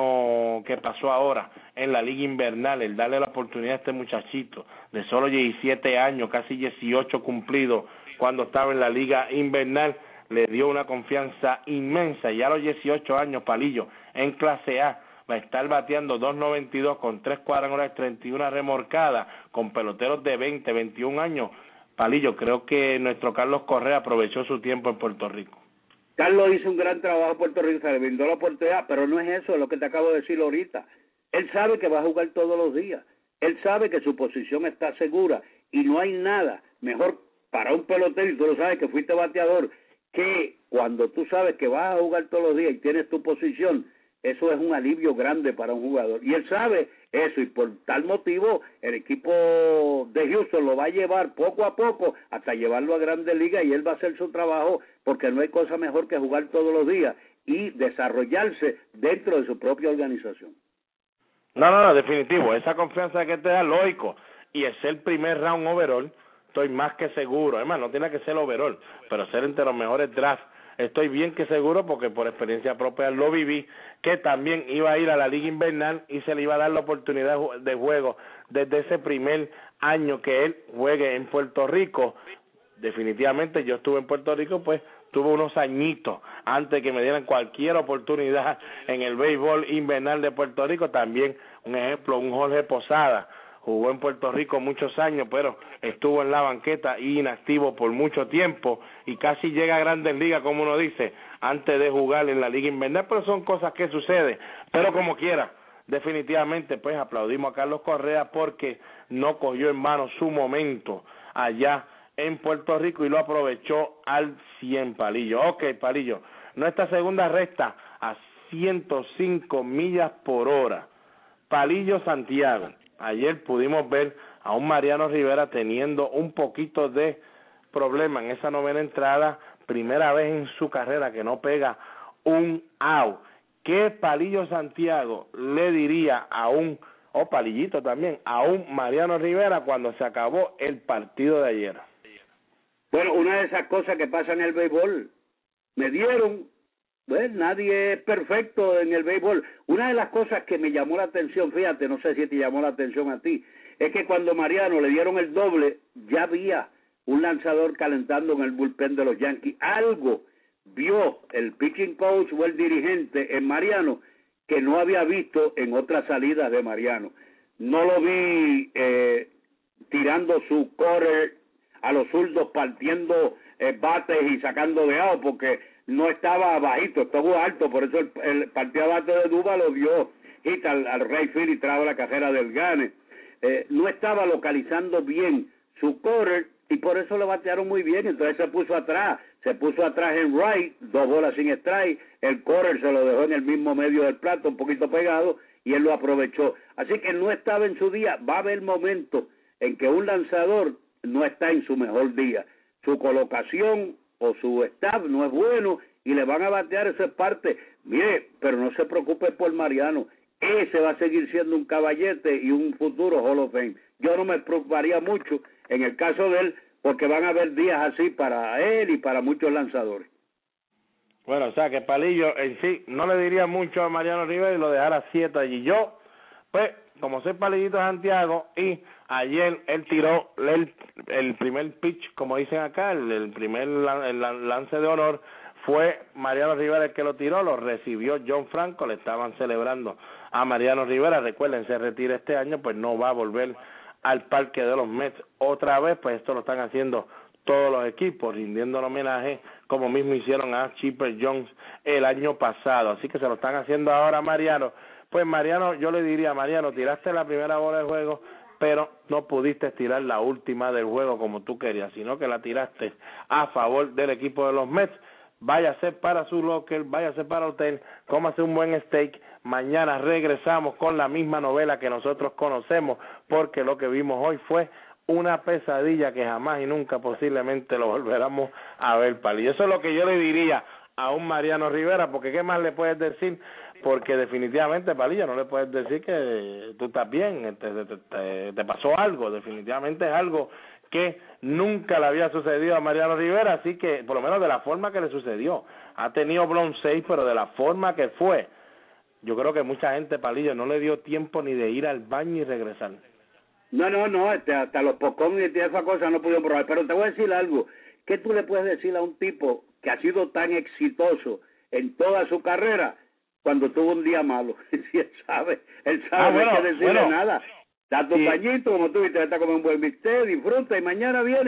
año que pasó ahora en la Liga Invernal, el darle la oportunidad a este muchachito de solo diecisiete años, casi dieciocho cumplidos, cuando estaba en la Liga Invernal, le dio una confianza inmensa, y a los dieciocho años, Palillo, en clase A, va a estar bateando dos noventa y dos con tres cuadrangulares, treinta y una remolcadas, con peloteros de veinte, veintiún años. Palillo, creo que nuestro Carlos Correa aprovechó su tiempo en Puerto Rico. Carlos hizo un gran trabajo en Puerto Rico, se le brindó la oportunidad, pero no es eso, es lo que te acabo de decir ahorita. Él sabe que va a jugar todos los días. Él sabe que su posición está segura y no hay nada mejor para un pelotero, y tú lo sabes que fuiste bateador, que cuando tú sabes que vas a jugar todos los días y tienes tu posición, eso es un alivio grande para un jugador. Y él sabe eso, y por tal motivo el equipo de Houston lo va a llevar poco a poco hasta llevarlo a Grandes Ligas, y él va a hacer su trabajo, porque no hay cosa mejor que jugar todos los días y desarrollarse dentro de su propia organización. No, no, no, definitivo. Esa confianza que te da, lógico, y es el primer round overall, estoy más que seguro. Además, no tiene que ser overall, pero ser entre los mejores drafts, estoy bien que seguro, porque por experiencia propia lo viví, que también iba a ir a la Liga Invernal y se le iba a dar la oportunidad de juego desde ese primer año que él juegue en Puerto Rico. Definitivamente yo estuve en Puerto Rico, pues tuve unos añitos antes de que me dieran cualquier oportunidad en el béisbol invernal de Puerto Rico. También un ejemplo, un Jorge Posada, jugó en Puerto Rico muchos años, pero estuvo en la banqueta y inactivo por mucho tiempo, y casi llega a Grandes Ligas, como uno dice, antes de jugar en la Liga Invernal. Pero son cosas que suceden, pero como quiera, definitivamente pues aplaudimos a Carlos Correa, porque no cogió en mano su momento allá en Puerto Rico y lo aprovechó al cien, Palillo. Ok, Palillo, nuestra segunda recta a ciento cinco millas por hora. Palillo Santiago, ayer pudimos ver a un Mariano Rivera teniendo un poquito de problema en esa novena entrada, primera vez en su carrera que no pega un out. ¿Qué Palillo Santiago le diría a un, o Palillito también, a un Mariano Rivera cuando se acabó el partido de ayer? Bueno, una de esas cosas que pasa en el béisbol, me dieron, bueno, nadie es perfecto en el béisbol. Una de las cosas que me llamó la atención, fíjate, no sé si te llamó la atención a ti, es que cuando Mariano le dieron el doble, ya había un lanzador calentando en el bullpen de los Yankees. Algo vio el pitching coach o el dirigente en Mariano que no había visto en otras salidas de Mariano. No lo vi eh, tirando su quarter a los zurdos, partiendo eh, bates y sacando de out, porque no estaba bajito, estuvo alto, por eso el, el partido bate de Duba lo dio hit al, al Rayfield y trajo la carrera del Gane. Eh, no estaba localizando bien su quarter y por eso lo batearon muy bien. Entonces se puso atrás, se puso atrás en right, dos bolas sin strike, el quarter se lo dejó en el mismo medio del plato, un poquito pegado, y él lo aprovechó. Así que no estaba en su día. Va a haber momentos en que un lanzador no está en su mejor día, su colocación o su staff no es bueno y le van a batear, eso es parte. Mire, pero no se preocupe por Mariano, ese va a seguir siendo un caballete y un futuro Hall of Fame. Yo no me preocuparía mucho en el caso de él, porque van a haber días así para él y para muchos lanzadores. Bueno, o sea que Palillo en sí no le diría mucho a Mariano Rivera y lo dejara siete allí. Yo, pues, como soy Palillito Santiago, y ayer él tiró el, el primer pitch, como dicen acá, el, el primer lan, el lance de honor, fue Mariano Rivera el que lo tiró, lo recibió John Franco, le estaban celebrando a Mariano Rivera. Recuerden, se retira este año, pues no va a volver al parque de los Mets otra vez, pues esto lo están haciendo todos los equipos, rindiendo el homenaje, como mismo hicieron a Chipper Jones el año pasado, así que se lo están haciendo ahora a Mariano. Pues Mariano, yo le diría, Mariano, tiraste la primera bola del juego, pero no pudiste tirar la última del juego como tú querías, sino que la tiraste a favor del equipo de los Mets. Váyase para su locker, váyase para el hotel, cómase un buen steak. Mañana regresamos con la misma novela que nosotros conocemos, porque lo que vimos hoy fue una pesadilla que jamás y nunca posiblemente lo volveremos a ver, Pali. Eso es lo que yo le diría a un Mariano Rivera, porque ¿qué más le puedes decir? Porque definitivamente, Palillo, no le puedes decir que tú estás bien, te, te, te, te pasó algo, definitivamente es algo que nunca le había sucedido a Mariano Rivera, así que por lo menos de la forma que le sucedió, ha tenido blown safe, pero de la forma que fue, yo creo que mucha gente, Palillo, no le dio tiempo ni de ir al baño y regresar. No, no, no, hasta, hasta los pocón y esa cosa no pudieron probar, pero te voy a decir algo, ¿qué tú le puedes decir a un tipo que ha sido tan exitoso en toda su carrera cuando tuvo un día malo? Si él sabe, él sabe, ah, bueno, no hay que decirle bueno, nada. Da tu sí. bañito, como tú dices, está como un buen bistec, disfruta y mañana viene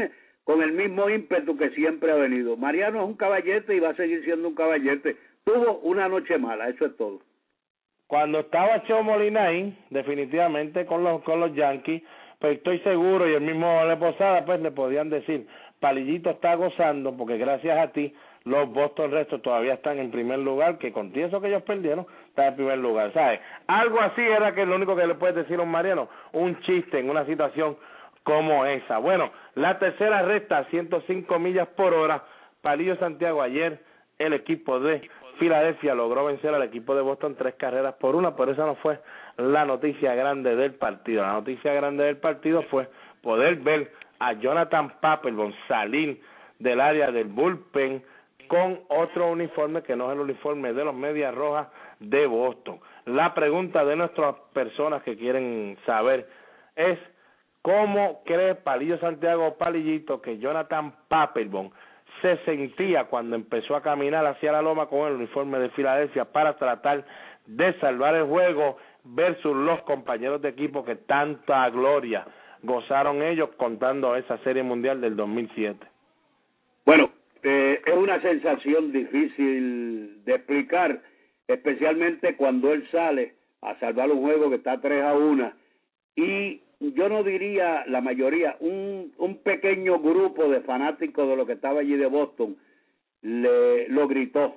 con el mismo ímpetu que siempre ha venido. Mariano es un caballete y va a seguir siendo un caballete. Tuvo una noche mala, eso es todo. Cuando estaba Cheo Molina ahí, definitivamente con los con los Yankees, pues estoy seguro, y el mismo Le Posada, pues le podían decir, Palillito está gozando, porque gracias a ti, los Boston Red Sox todavía están en primer lugar, que con eso que ellos perdieron, están en primer lugar, ¿sabes? Algo así era que lo único que le puedes decir a un Mariano, un chiste en una situación como esa. Bueno, la tercera recta, ciento cinco millas por hora, Palillo Santiago, ayer el equipo de Filadelfia logró vencer al equipo de Boston tres carreras por una, pero esa no fue la noticia grande del partido. La noticia grande del partido fue poder ver a Jonathan Papelbon salir del área del bullpen con otro uniforme que no es el uniforme de los Medias Rojas de Boston. La pregunta de nuestras personas que quieren saber es: ¿cómo cree Palillo Santiago Palillito que Jonathan Papelbon se sentía cuando empezó a caminar hacia la loma con el uniforme de Filadelfia para tratar de salvar el juego versus los compañeros de equipo que tanta gloria gozaron ellos contando esa Serie Mundial del dos mil siete? Bueno, eh, es una sensación difícil de explicar, especialmente cuando él sale a salvar un juego que está tres a uno, y yo no diría la mayoría, un, un pequeño grupo de fanáticos de lo que estaba allí de Boston le lo gritó.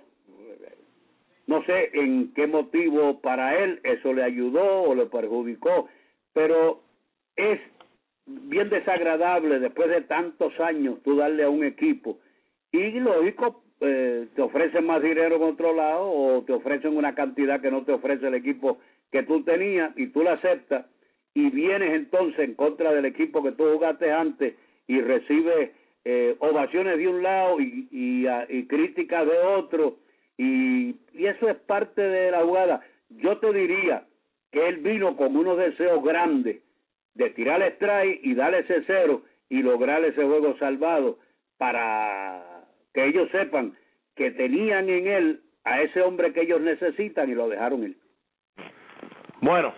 No sé en qué motivo para él eso le ayudó o le perjudicó, pero es bien desagradable después de tantos años tú darle a un equipo y lógico, eh, te ofrecen más dinero en otro lado o te ofrecen una cantidad que no te ofrece el equipo que tú tenías y tú la aceptas y vienes entonces en contra del equipo que tú jugaste antes y recibes eh, ovaciones de un lado y, y, y críticas de otro, y, y eso es parte de la jugada. Yo te diría que él vino con unos deseos grandes de tirar el strike y darle ese cero y lograr ese juego salvado, para que ellos sepan que tenían en él a ese hombre que ellos necesitan y lo dejaron ir. Bueno,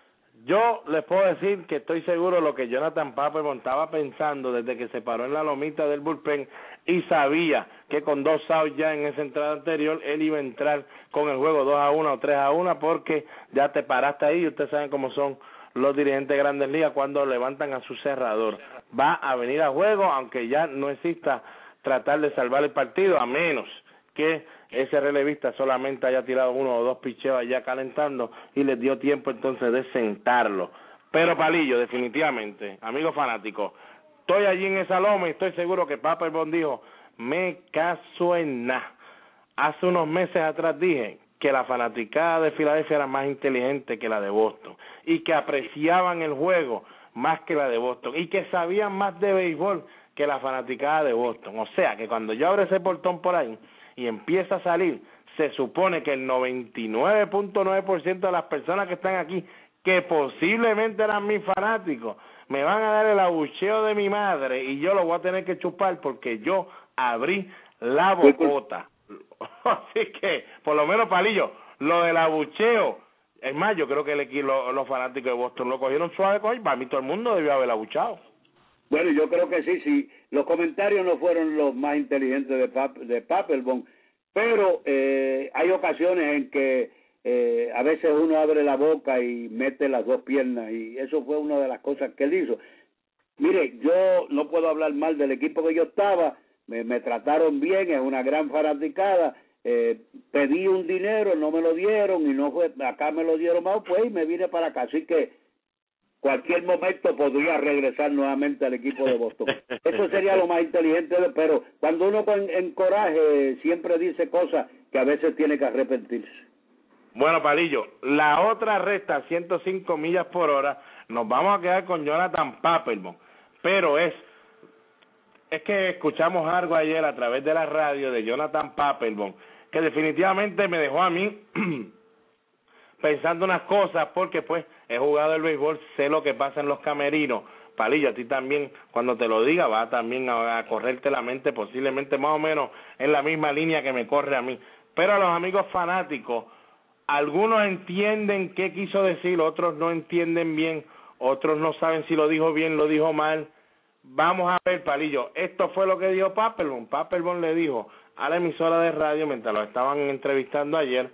yo les puedo decir que estoy seguro de lo que Jonathan Papelbon estaba pensando desde que se paró en la lomita del bullpen y sabía que con dos outs ya en esa entrada anterior él iba a entrar con el juego dos a uno o tres a uno, porque ya te paraste ahí y ustedes saben cómo son los dirigentes de Grandes Ligas cuando levantan a su cerrador. Va a venir a juego aunque ya no exista tratar de salvar el partido, a menos que ese relevista solamente haya tirado uno o dos picheos allá calentando y les dio tiempo entonces de sentarlo. Pero Palillo, definitivamente, amigos fanáticos, estoy allí en esa loma y estoy seguro que Papelbon dijo, me caso en nada. Hace unos meses atrás dije que la fanaticada de Filadelfia era más inteligente que la de Boston y que apreciaban el juego más que la de Boston y que sabían más de béisbol que la fanaticada de Boston. O sea que cuando yo abro ese portón por ahí y empieza a salir, se supone que el noventa y nueve punto nueve por ciento de las personas que están aquí, que posiblemente eran mis fanáticos, me van a dar el abucheo de mi madre y yo lo voy a tener que chupar porque yo abrí la bocota. Así que, por lo menos, Palillo, lo del abucheo, es más, yo creo que el, lo, los fanáticos de Boston lo cogieron suave con él, para mí todo el mundo debió haber abuchado. Bueno, yo creo que sí, sí. Los comentarios no fueron los más inteligentes de, Pap de Papelbon, pero eh, hay ocasiones en que eh, a veces uno abre la boca y mete las dos piernas, y eso fue una de las cosas que él hizo. Mire, yo no puedo hablar mal del equipo que yo estaba, me, me trataron bien, es una gran fanaticada, eh, pedí un dinero, no me lo dieron, y no fue, acá me lo dieron más, pues, y me vine para acá, así que cualquier momento podría regresar nuevamente al equipo de Boston. Eso sería lo más inteligente, pero cuando uno con, en coraje siempre dice cosas que a veces tiene que arrepentirse. Bueno, Palillo, la otra recta, ciento cinco millas por hora, nos vamos a quedar con Jonathan Papelbon, pero es, es que escuchamos algo ayer a través de la radio de Jonathan Papelbon, que definitivamente me dejó a mí pensando unas cosas, porque pues he jugado el béisbol, sé lo que pasa en los camerinos. Palillo, a ti también, cuando te lo diga, va también a, a correrte la mente, posiblemente más o menos en la misma línea que me corre a mí. Pero a los amigos fanáticos, algunos entienden qué quiso decir, otros no entienden bien, otros no saben si lo dijo bien, lo dijo mal. vamos a ver, Palillo, esto fue lo que dijo Papelbon. Papelbon le dijo a la emisora de radio, mientras lo estaban entrevistando ayer,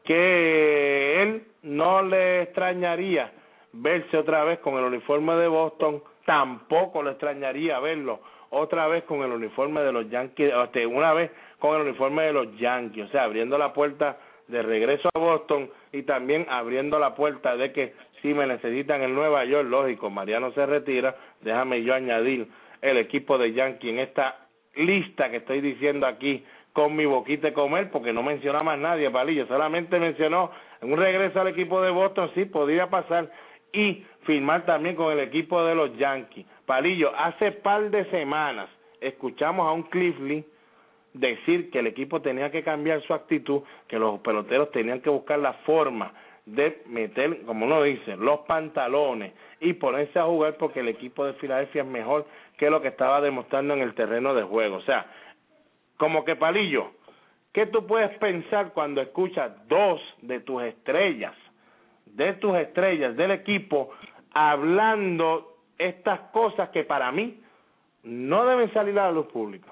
que él no le extrañaría verse otra vez con el uniforme de Boston, tampoco le extrañaría verlo otra vez con el uniforme de los Yankees, o sea, una vez con el uniforme de los Yankees, o sea, abriendo la puerta de regreso a Boston y también abriendo la puerta de que si me necesitan en Nueva York, lógico, Mariano se retira, déjame yo añadir el equipo de Yankees en esta lista que estoy diciendo aquí con mi boquita de comer, porque no menciona más nadie, Palillo, solamente mencionó un regreso al equipo de Boston, sí, podría pasar, y firmar también con el equipo de los Yankees. Palillo, hace par de semanas escuchamos a un Cliff Lee decir que el equipo tenía que cambiar su actitud, que los peloteros tenían que buscar la forma de meter, como uno dice, los pantalones y ponerse a jugar porque el equipo de Filadelfia es mejor que lo que estaba demostrando en el terreno de juego. O sea, como que, Palillo, ¿qué tú puedes pensar cuando escuchas dos de tus estrellas, de tus estrellas del equipo, hablando estas cosas que para mí no deben salir a la luz pública?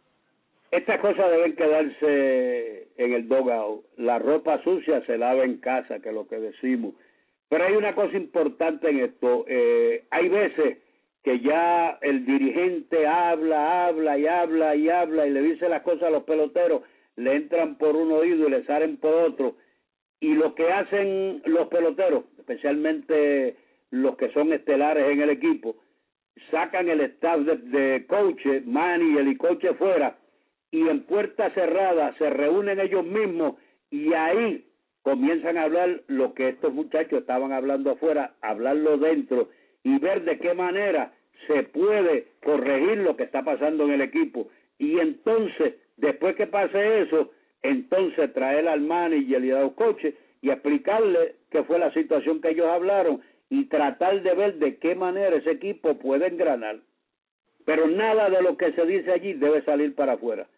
Estas cosas deben quedarse en el dugout. La ropa sucia se lava en casa, que es lo que decimos. Pero hay una cosa importante en esto. Eh, hay veces que ya el dirigente habla, habla y habla y habla y le dice las cosas a los peloteros, le entran por un oído y le salen por otro. Y lo que hacen los peloteros, especialmente los que son estelares en el equipo, sacan el staff de, de coaches, manager y coaches fuera, y en puerta cerrada se reúnen ellos mismos y ahí comienzan a hablar lo que estos muchachos estaban hablando afuera, hablarlo dentro y ver de qué manera se puede corregir lo que está pasando en el equipo. Y entonces, después que pase eso, entonces traer al manager y a los coaches y explicarle qué fue la situación que ellos hablaron y tratar de ver de qué manera ese equipo puede engranar. Pero nada de lo que se dice allí debe salir para afuera.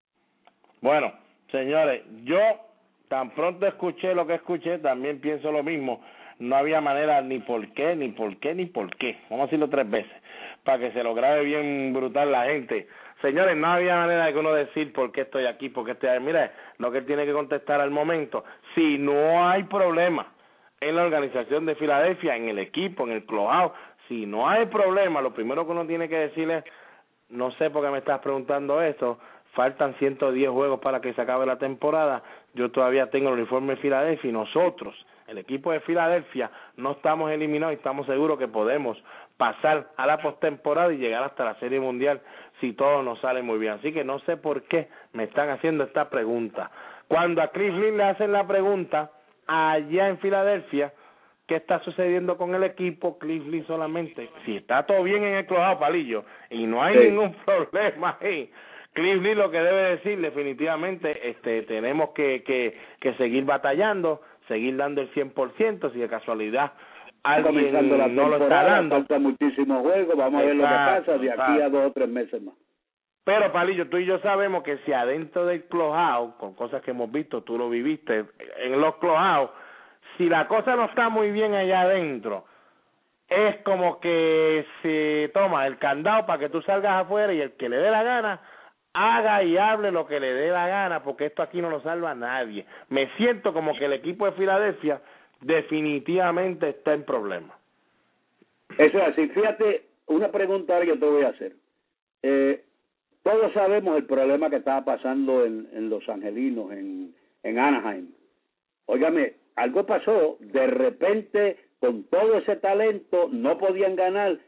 Bueno, señores, yo tan pronto escuché lo que escuché, también pienso lo mismo. No había manera ni por qué, ni por qué, ni por qué. Vamos a decirlo tres veces, para que se lo grabe bien brutal la gente. Señores, no había manera de que uno decir por qué estoy aquí, por qué estoy ahí. Mira, lo que él tiene que contestar al momento, si no hay problema en la organización de Filadelfia, en el equipo, en el clubhouse, si no hay problema, lo primero que uno tiene que decirle, no sé por qué me estás preguntando esto, faltan ciento diez juegos para que se acabe la temporada, yo todavía tengo el uniforme de Filadelfia y nosotros, el equipo de Filadelfia, no estamos eliminados y estamos seguros que podemos pasar a la postemporada y llegar hasta la Serie Mundial si todo nos sale muy bien. Así que no sé por qué me están haciendo esta pregunta. Cuando a Chris Lee le hacen la pregunta allá en Filadelfia, ¿qué está sucediendo con el equipo? Cliff Lee solamente, si está todo bien en el clubhouse, Palillo, y no hay sí. ningún problema ahí, Cliff Lee lo que debe decir definitivamente, este, tenemos que, que, que seguir batallando, seguir dando el cien por ciento, si de casualidad alguien la no lo está dando. Falta muchísimos juegos, vamos exacto, a ver lo que pasa de exacto. aquí a dos o tres meses más. Pero, Palillo, tú y yo sabemos que si adentro del clubhouse, con cosas que hemos visto, tú lo viviste en los clubhouse, si la cosa no está muy bien allá adentro, es como que se toma el candado para que tú salgas afuera y el que le dé la gana, haga y hable lo que le dé la gana, porque esto aquí no lo salva a nadie. Me siento como que el equipo de Filadelfia definitivamente está en problemas. Eso es así. Fíjate, una pregunta ahora yo te voy a hacer. Eh, todos sabemos el problema que estaba pasando en, en Los Angelinos, en, en Anaheim. Óigame, algo pasó, de repente, con todo ese talento, no podían ganar,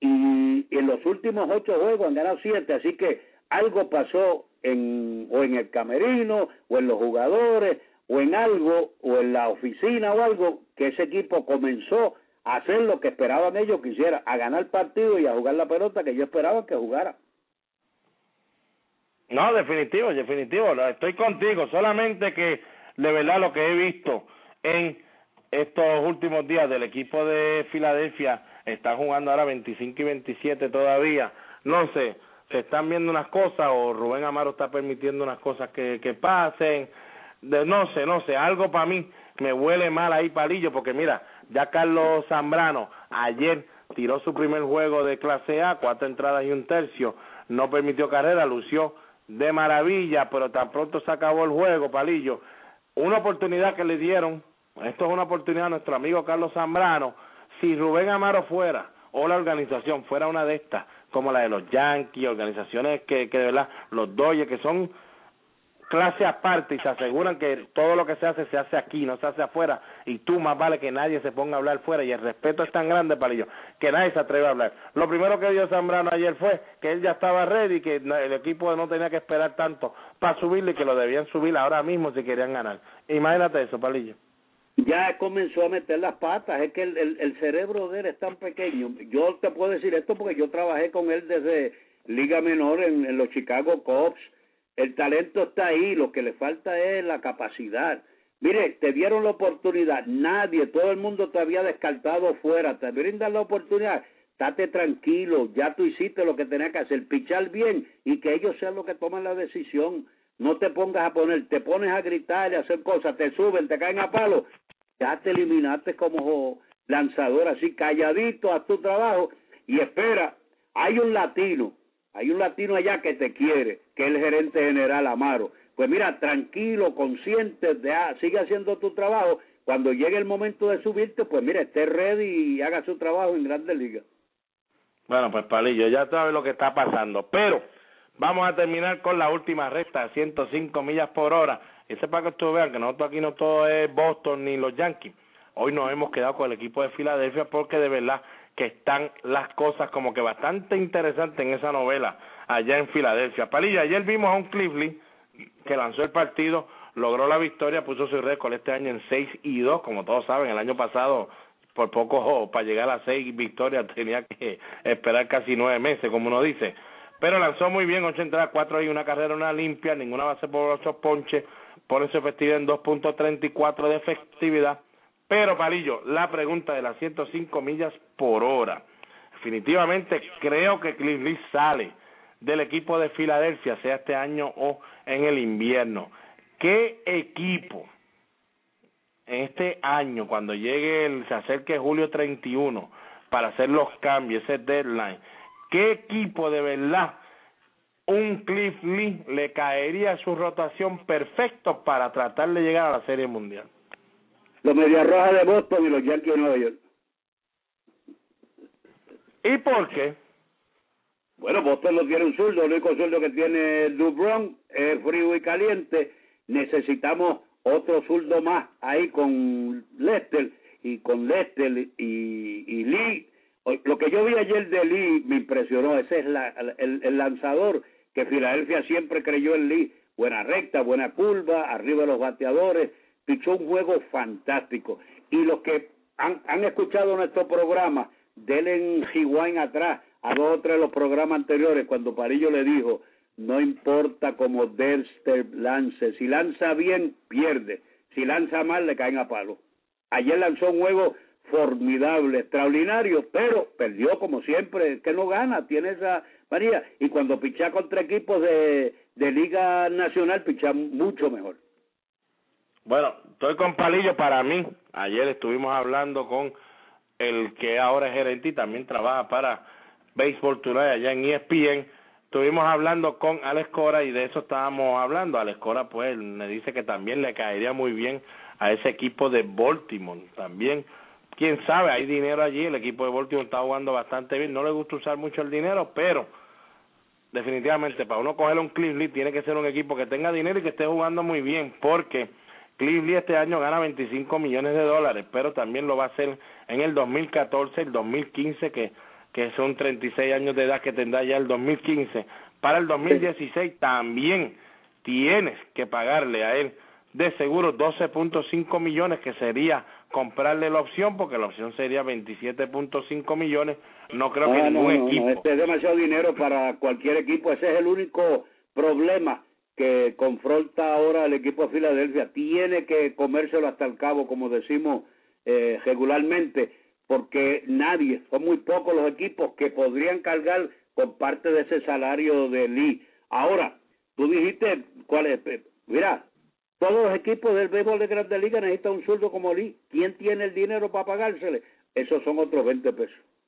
y, y en los últimos ocho juegos han ganado siete, así que algo pasó en o en el camerino, o en los jugadores, o en algo, o en la oficina o algo, que ese equipo comenzó a hacer lo que esperaban ellos que hiciera, a ganar partido y a jugar la pelota que yo esperaba que jugara. No, definitivo, definitivo, estoy contigo, solamente que de verdad lo que he visto en estos últimos días del equipo de Filadelfia, están jugando ahora veinticinco y veintisiete todavía, no sé, se están viendo unas cosas o Rubén Amaro está permitiendo unas cosas que, que pasen, de, no sé, no sé, algo para mí me huele mal ahí, Palillo, porque mira, ya Carlos Zambrano ayer tiró su primer juego de clase A, cuatro entradas y un tercio, no permitió carrera, lució de maravilla, pero tan pronto se acabó el juego, Palillo, una oportunidad que le dieron, esto es una oportunidad a nuestro amigo Carlos Zambrano, si Rubén Amaro fuera, o la organización fuera una de estas, como la de los Yankees, organizaciones que, que de verdad, los Dodgers, que son clase aparte y se aseguran que todo lo que se hace, se hace aquí, no se hace afuera, y tú más vale que nadie se ponga a hablar fuera, y el respeto es tan grande, Palillo, que nadie se atreve a hablar. Lo primero que dio Zambrano ayer fue que él ya estaba ready, que el equipo no tenía que esperar tanto para subirle, y que lo debían subir ahora mismo si querían ganar. Imagínate eso, Palillo. Ya comenzó a meter las patas, es que el, el, el cerebro de él es tan pequeño. Yo te puedo decir esto porque yo trabajé con él desde Liga Menor en, en los Chicago Cubs. El talento está ahí, lo que le falta es la capacidad. Mire, te dieron la oportunidad, nadie, todo el mundo te había descartado fuera, te brindan la oportunidad, estate tranquilo, ya tú hiciste lo que tenías que hacer, pichar bien y que ellos sean los que toman la decisión. No te pongas a poner, te pones a gritar y a hacer cosas, te suben, te caen a palo, ya te eliminaste como lanzador, así calladito, haz tu trabajo y espera. Hay un latino, hay un latino allá que te quiere, que es el gerente general Amaro. Pues mira, tranquilo, consciente, de, ah, sigue haciendo tu trabajo. Cuando llegue el momento de subirte, pues mira, esté ready y haga su trabajo en Grandes Ligas. Bueno, pues Palillo, ya sabes lo que está pasando, pero vamos a terminar con la última recta de ciento cinco millas por hora. Ese para que ustedes vean que nosotros aquí no todo es Boston ni los Yankees. Hoy nos hemos quedado con el equipo de Filadelfia porque de verdad que están las cosas como que bastante interesantes en esa novela allá en Filadelfia. Palillo, ayer vimos a un Cleveland que lanzó el partido, logró la victoria, puso su récord este año en seis y dos, como todos saben, el año pasado por poco oh, para llegar a seis victorias tenía que esperar casi nueve meses, como uno dice, pero lanzó muy bien, ocho entradas, cuatro y una carrera, una limpia, ninguna base por ocho ponches, pone su efectividad en dos punto treinta y cuatro de efectividad. Pero, Palillo, la pregunta de las ciento cinco millas por hora. Definitivamente creo que Cleveland sale del equipo de Filadelfia, sea este año o en el invierno. ¿Qué equipo en este año, cuando llegue el, se acerque julio treinta y uno, para hacer los cambios, ese deadline, qué equipo de verdad un Cleveland le caería su rotación perfecto para tratar de llegar a la Serie Mundial? Los Medias Rojas de Boston y los Yankees de Nueva York. ¿Y por qué? Bueno, Boston no tiene un zurdo, el único zurdo que tiene Dubron es frío y caliente. Necesitamos otro zurdo más ahí con Lester y con Lester y, y Lee. Lo que yo vi ayer de Lee me impresionó. Ese es la, el, el lanzador que Filadelfia siempre creyó en Lee. Buena recta, buena curva, arriba de los bateadores. Pichó un juego fantástico. Y los que han, han escuchado nuestro programa, denle en rewind atrás a dos o tres de los programas anteriores, cuando Parillo le dijo, no importa cómo Dexter lance, si lanza bien, pierde, si lanza mal, le caen a palo. Ayer lanzó un juego formidable, extraordinario, pero perdió como siempre, que no gana, tiene esa manía, y cuando picha contra equipos de, de Liga Nacional, picha mucho mejor. Bueno, estoy con Palillo. Para mí, ayer estuvimos hablando con el que ahora es gerente y también trabaja para Baseball Tonight allá en E S P N. Estuvimos hablando con Alex Cora y de eso estábamos hablando. Alex Cora pues me dice que también le caería muy bien a ese equipo de Baltimore. También, quién sabe, hay dinero allí, el equipo de Baltimore está jugando bastante bien, no le gusta usar mucho el dinero, pero definitivamente para uno coger un Cleveland tiene que ser un equipo que tenga dinero y que esté jugando muy bien, porque Cleveland este año gana veinticinco millones de dólares, pero también lo va a hacer en el dos mil catorce, el dos mil quince, que, que son treinta y seis años de edad que tendrá ya el dos mil quince. Para el dos mil dieciséis también tienes que pagarle a él de seguro doce punto cinco millones, que sería comprarle la opción, porque la opción sería veintisiete punto cinco millones. No creo que no, ningún no, equipo... No, este es demasiado dinero para cualquier equipo, ese es el único problema que confronta ahora al equipo de Filadelfia. Tiene que comérselo hasta el cabo, como decimos eh, regularmente, porque nadie, son muy pocos los equipos que podrían cargar con parte de ese salario de Lee. Ahora, tú dijiste, ¿cuál es? Mira, todos los equipos del béisbol de Grandes Ligas necesitan un sueldo como Lee. ¿Quién tiene el dinero para pagársele? Esos son otros veinte pesos.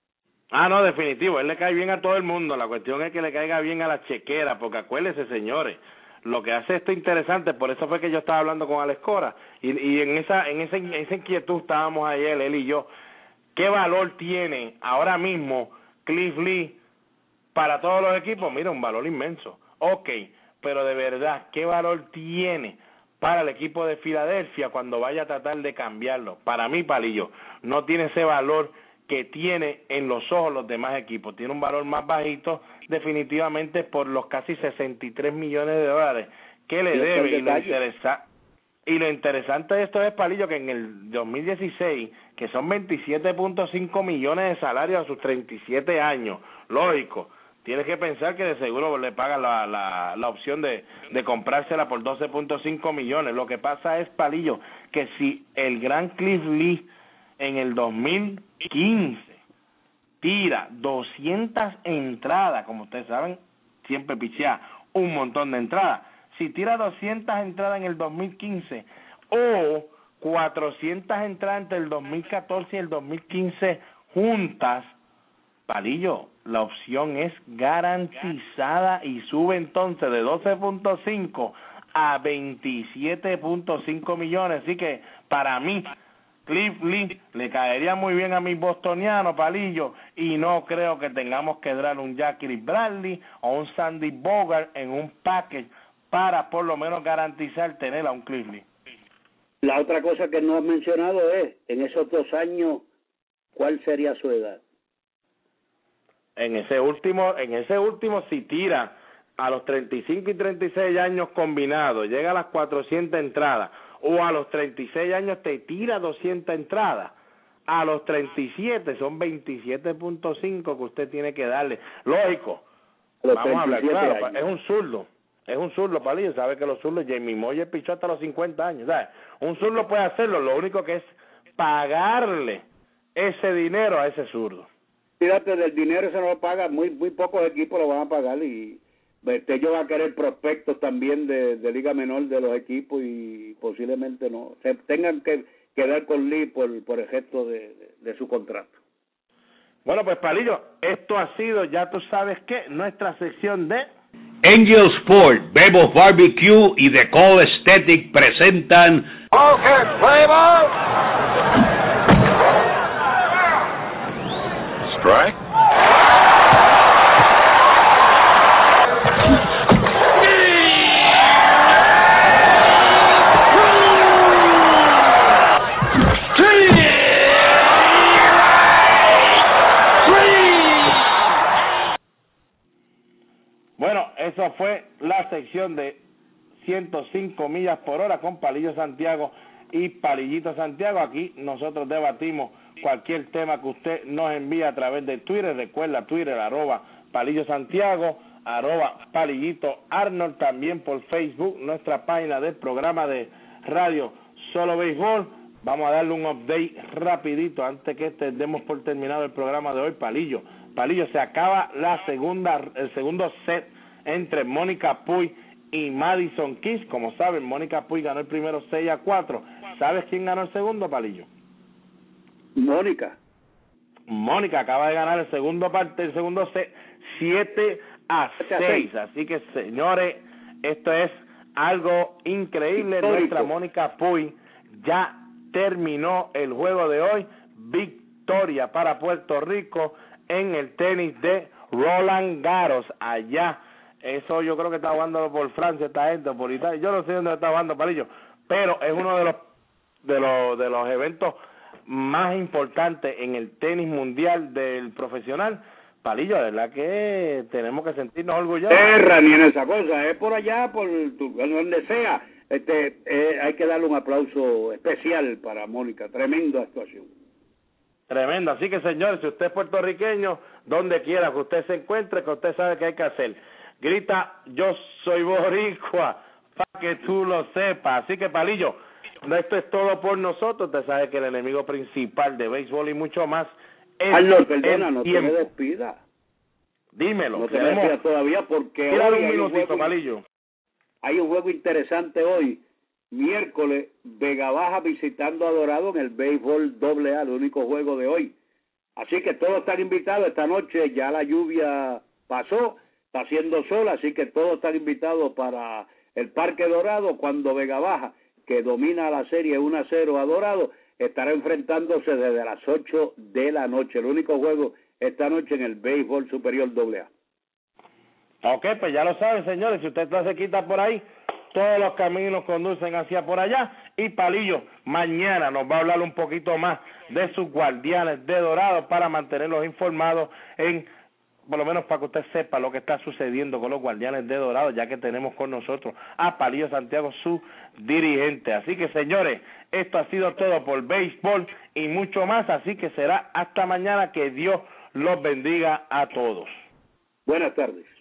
Ah, no, definitivo, él le cae bien a todo el mundo, la cuestión es que le caiga bien a la chequera, porque acuérdense, señores, lo que hace esto interesante, por eso fue que yo estaba hablando con Alex Cora, y, y en esa en esa, en esa inquietud estábamos ayer, él y yo, ¿qué valor tiene ahora mismo Cliff Lee para todos los equipos? Mira, un valor inmenso, ok, pero de verdad, ¿qué valor tiene para el equipo de Filadelfia cuando vaya a tratar de cambiarlo? Para mí, Palillo, no tiene ese valor que tiene en los ojos los demás equipos. Tiene un valor más bajito, definitivamente, por los casi sesenta y tres millones de dólares que le debe. Y lo, interesa y lo interesante de esto es, Palillo, que en el dos mil dieciséis, que son veintisiete punto cinco millones de salarios a sus treinta y siete años, lógico, tienes que pensar que de seguro le pagan la, la, la opción de, de comprársela por doce punto cinco millones. Lo que pasa es, Palillo, que si el gran Cliff Lee en el dos mil quince tira doscientas entradas, como ustedes saben, siempre pichea un montón de entradas. Si tira doscientas entradas en el dos mil quince o cuatrocientas entradas entre el dos mil catorce y el dos mil quince juntas, Palillo, la opción es garantizada y sube entonces de doce punto cinco a veintisiete punto cinco millones. Así que para mí Cliff Lee le caería muy bien a mis bostonianos, Palillo, y no creo que tengamos que dar un Jackie Bradley o un Sandy Bogart en un package para por lo menos garantizar tener a un Cliff Lee. La otra cosa que no has mencionado es, en esos dos años, ¿cuál sería su edad? En ese último, en ese último si tira a los treinta y cinco y treinta y seis años combinados, llega a las cuatrocientas entradas, o a los treinta y seis años te tira doscientas entradas, a los treinta y siete son veintisiete punto cinco que usted tiene que darle. Lógico, vamos a hablar claro, años. es un zurdo, es un zurdo, Palillo, sabe que los zurdos, Jamie Moyer pichó hasta los cincuenta años, ¿sabes? Un zurdo puede hacerlo, lo único que es pagarle ese dinero a ese zurdo. Fíjate, del dinero se no lo paga, muy muy pocos equipos lo van a pagar y este, ellos van a querer prospectos también de, de liga menor de los equipos y posiblemente no se tengan que quedar con Lee por, por ejemplo de, de, de su contrato. Bueno, pues Palillo, esto ha sido, ya tú sabes qué, nuestra sección de Angel Sport, Bebo's Barbecue y The Call Aesthetic presentan All hands play ball. Strike. Bueno, eso fue la sección de ciento cinco millas por hora con Palillo Santiago y Palillito Santiago. Aquí nosotros debatimos cualquier tema que usted nos envíe a través de Twitter. Recuerda Twitter, arroba Palillo Santiago, arroba Palillito Arnold. También por Facebook, nuestra página del programa de radio Solo Béisbol. Vamos a darle un update rapidito antes que este demos por terminado el programa de hoy. Palillo, Palillo, se acaba la segunda, el segundo set entre Mónica Puig y Madison Keys. Como saben, Mónica Puig ganó el primero seis a cuatro. ¿Sabes quién ganó el segundo, Palillo? Mónica. Mónica acaba de ganar el segundo parte, el segundo set siete a seis. Así que, señores, esto es algo increíble. Histórico. Nuestra Mónica Puig ya terminó el juego de hoy. Victoria para Puerto Rico en el tenis de Roland Garros allá. Eso yo creo que está jugando por Francia esta gente, por Italia. Yo no sé dónde está jugando, Palillo, pero es uno de los de los de los eventos más importantes en el tenis mundial del profesional. Palillo, de verdad que tenemos que sentirnos orgullosos. Terra, ni en esa cosa, es por allá, por donde sea. Este, eh, hay que darle un aplauso especial para Mónica, tremenda actuación. Tremendo, así que señores, si usted es puertorriqueño, donde quiera que usted se encuentre, que usted sabe qué hay que hacer. Grita, yo soy boricua, para que tú lo sepas. Así que, Palillo, esto es todo por nosotros. Usted sabe que el enemigo principal de béisbol y mucho más es Arnold, perdona, el no tiempo. te me despida. Dímelo. No te me despidas todavía porque hoy un hay minutito, un, juego, Palillo. hay un juego interesante hoy. Miércoles, Vega Baja visitando a Dorado en el béisbol doble A, el único juego de hoy. Así que todos están invitados esta noche, ya la lluvia pasó, está haciendo sol, así que todos están invitados para el Parque Dorado cuando Vega Baja, que domina la serie uno a cero a Dorado, estará enfrentándose desde las ocho de la noche. El único juego esta noche en el Béisbol Superior doble A. Ok, pues ya lo saben, señores, si usted está cerquita por ahí, todos los caminos conducen hacia por allá. Y Palillo mañana nos va a hablar un poquito más de sus Guardianes de Dorado para mantenerlos informados en, por lo menos para que usted sepa lo que está sucediendo con los Guardianes de Dorado, ya que tenemos con nosotros a Palillo Santiago, su dirigente. Así que, señores, esto ha sido todo por béisbol y mucho más, así que será hasta mañana. Que Dios los bendiga a todos. Buenas tardes.